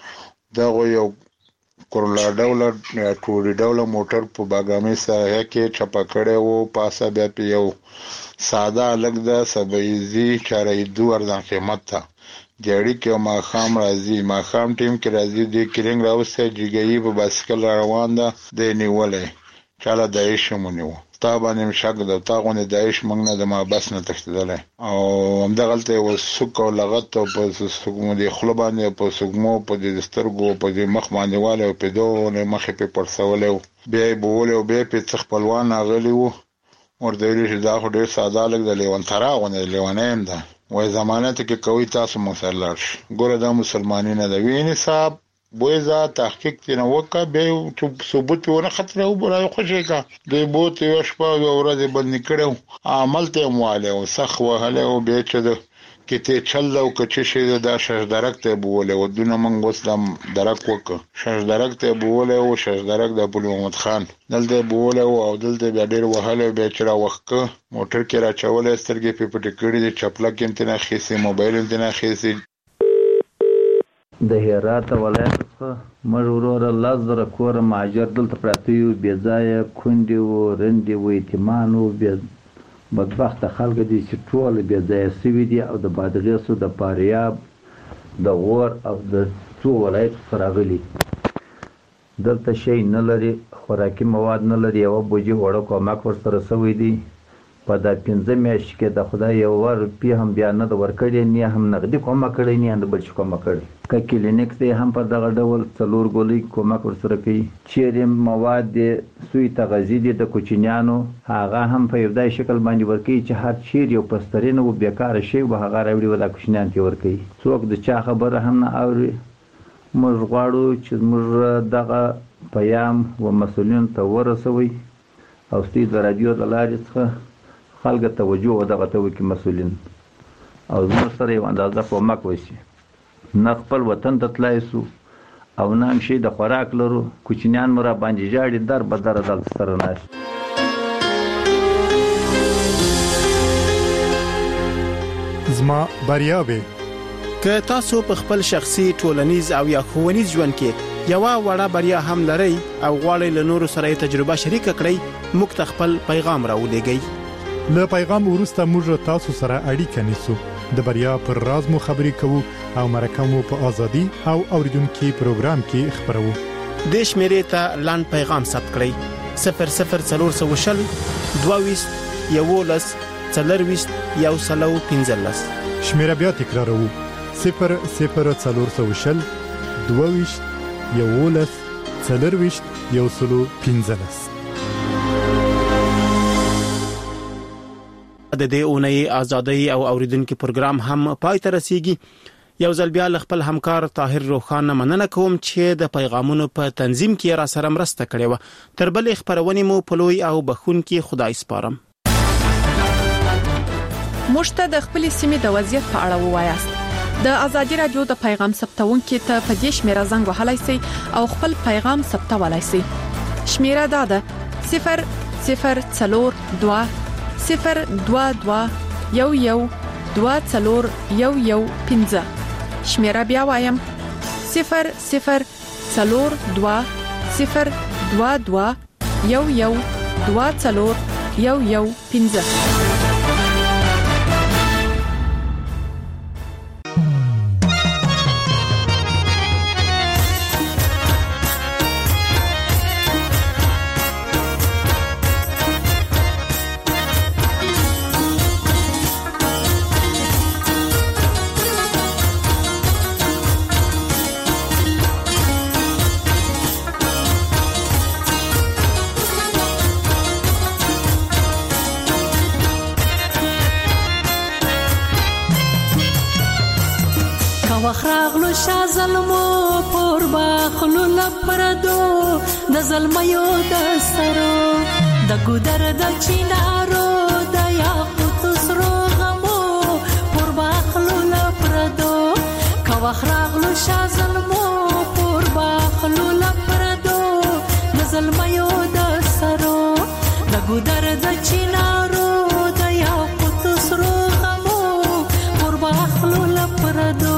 دغه یو کورلا ډوله ټوري ډوله موټر په باګرامۍ ساحه کې چپه کړی و. پاسه بیا پې یو ساده هلک ده سبعیزي چارهیدو ارزان قیمت ته جړی کې ماښام راځي، ماښام ټیم کې راځي. د کرنګ راوسته جګیي په باسکل روان ده، دی نیولی چاله داعش هم ونیو. تا باندې مې شک ده، تا غوندې داعش موږ نه د محبس نه تښتېدلی او همدغلته یې سوک او لغت او په د خوله باندې په سږمو په د سترګو په د مخ باندې والی او په دونې مخې پې پړسولی و. بیا یې بولی او بیا پې څه خپلوان راغلي وو. ورته ویلي چې دا خو ډېر ساده هلک ده، لیونترا غوندې لیونی هم ده. وای ضمانت کې کوي تاسو موږ سره لاړ شئ. ګوره دا مسلماني نه ده. وینې صاحب بویزه تحقیق ترېنه وکړه، بیا یې ثبوت پې ونه ختلی و، راخوشې کړه. دوی بوت یوه شپه او یوه ورځ یې بندي کړی و، عمل ته یې هم وهلی و، سخت وهلی و. بیا چې د کتې چل ده او که څه شی ده دا ششدرک ته یې بولی و. دونه موږ اوس دا درک وکړه. ششدرک ته یې بولی و، ششدرک د پل محمد خان دلته یې بولی و او دلته بیا ډېر وهلی و. بیا چې راوښکه موټر کې راچولی، سترګې پې پټې کړي دي، چپلک یې هم ترې نه اخیستې، موبایل یې هم ترې نه اخیستې. د هرات ولایت څخه موږ وروره لس زره کوره مهاجر دلته پراته یو. بې ځایه کونډې وو، رندې وو، یتیمان وو، بې بدبخته خلک دي چې ټول بې ځایه سوي دي او د بادغیسو د فاریاب د غور او د څو ولایتو څخه راغلي. دلته شی نه لري، خوراکي مواد نه لري، یوه بوجي اوړه کومک ورسره سوی دی. په دا پنځه میاشتې کې د خدای یوه روپۍ هم بیا نه ده ورکړې، نه هم نغدي کومک کړی، نه هم د بل شي کومک کړی. که کلینیک دی هم په دغه ډول څلور ګولۍ کومک ورسره کوي. چیرې مواد دی سوی تغذي دي د کوچنیانو، هغه هم په یو داسې شکل باندې ورکوي چې هر چیرې یو پسترین و بېکاره شی و هغه راوړي و دا کوچنیانو ته ورکوي. څوک د چا خبره هم نه اوري. موږ غواړو چې موږ دغه پیام و مسؤلینو ته ورسوئ او ستاسو د راډیو د لارې څخه خلک توجه ودغه ته وکړي مسؤلین او زموږ سره یو اندازه کومک وشي. نه خپل وطن ته تللی سو او نه هم شی د خوراک لرو. کوچنیان مو را باندې ژاړي، در به در دلته سره ناست. زما بریا به. که تاسو په خپل شخصي ټولنیز او یا ښوونیز ژوند کې یو وړه بریا هم لرئ او غواړئ له نورو سره تجربه شریک کړئ، موږ ته خپل پیغام راولېږئ. له پیغام وروسته موږ تاسو سره اړیکه نیسو، د بریا پر راز مو خبرې کوو او مرکه مو په ازادي او اوریدونکو پروګرام کې خبرو. د شمیرې ته لاند پیغام ثبت کړئ: صفر صفر څلور سوه شل دوه یولس څلرویشت یو سلو پنځلس. شمیره بیا تکراروو: صفر صفر څلور سوه شل دوه یولس څلرویشت یو سلو پنځلس. د دې اونۍ ازادي او اوریدونکو پروګرام هم پای ته رسیدي. یو ځل بیا خپل همکار طاهر روخان مننه کوم چې د پیغامونو په تنظیم کې را سره مرسته کړې و. تر بل خبرونه مو په لوی او بخون کې خدای سپارم. مشته د خپل سیمې د وضعیت په اړه ووایاست. د ازادي رادیو د پیغام ثبتونکو ته په دې شمیره زنګ وهلای شئ او خپل پیغام ثبتولای شئ. شمیره دا ده صفر صفر څلور دوه صفر دوه دوه یو یو دوه څلور یو یو پنځه. شمیره بیا وایم: صفر صفر څلور دوه صفر دوه دوه یو یو دوه څلور یو یو پنځه. وخراغلو شا ظلمو پور باخلو لپردو د ظلمیو د سرو د ګودر د چینارو د یاقوت سرو غمو پور باخلو لپردو کا وخراغلو شا ظلمو پور باخلو لپردو د ظلمیو د سرو د ګودر د چینارو د یاقوت سرو غمو پور باخلو لپردو.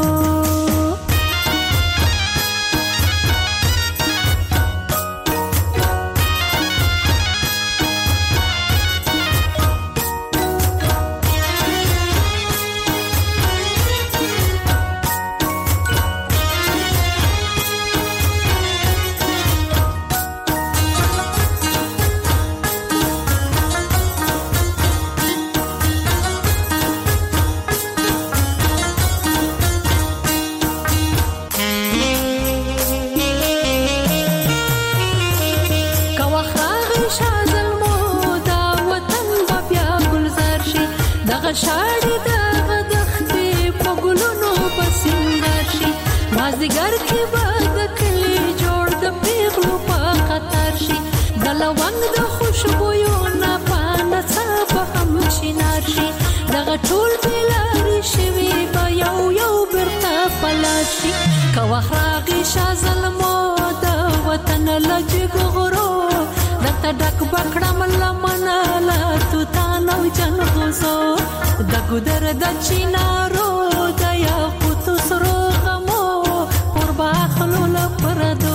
شاړې دغه دښتې په ګلونو پسینګر شي، مازدیګر کې به د کلي جوړ د پیغلو په قطار شي، د لونګ د خوشبویو نه په نڅا به هم شینار شي، دغه ټول بېلارې شوي به یو یو بیرته په لار شي. که وخت راغی شا ظلمو د وطن له جګو غرو درته ډک به کړم لمنه له توتان او جنغوزو د ګودر د چینارو د یاقوتو سرو غمو پور باخلو لپردو.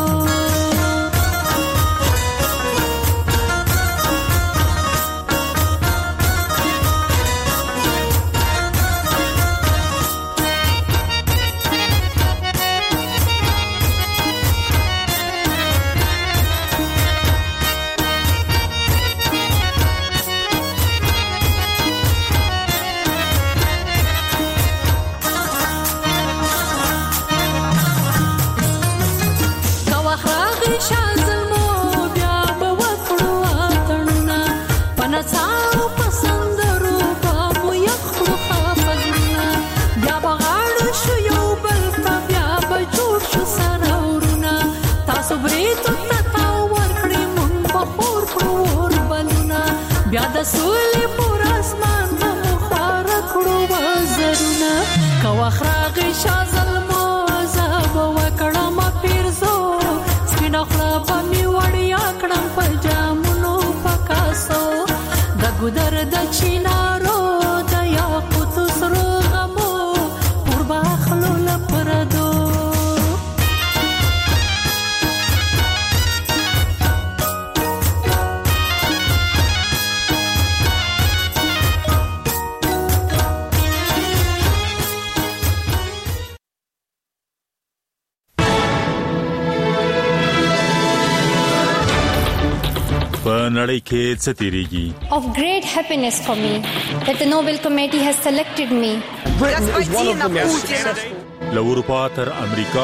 بیا د سولې پر اسمان به خوار کړو وزرونه که وخت راغی شا ظلمو زه به وکړم پیرزو سپینه خوله به مې وړیا کړم په جامونو په کاسو د ګودر د چینارو د یاقوتو سرو غم نړۍ کې څه تیریږي. Of great happiness for me that the Nobel Committee has selected me. له اروپا تر امریکا،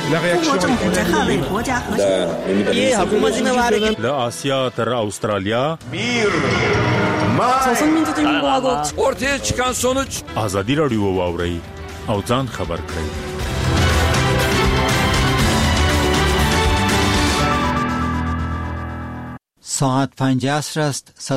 له آسیا تر استرالیا، ortaya çıkan sonuç ازادي رادیو واوري او ځان خبر کړئ. ساعت پنجاه است. صد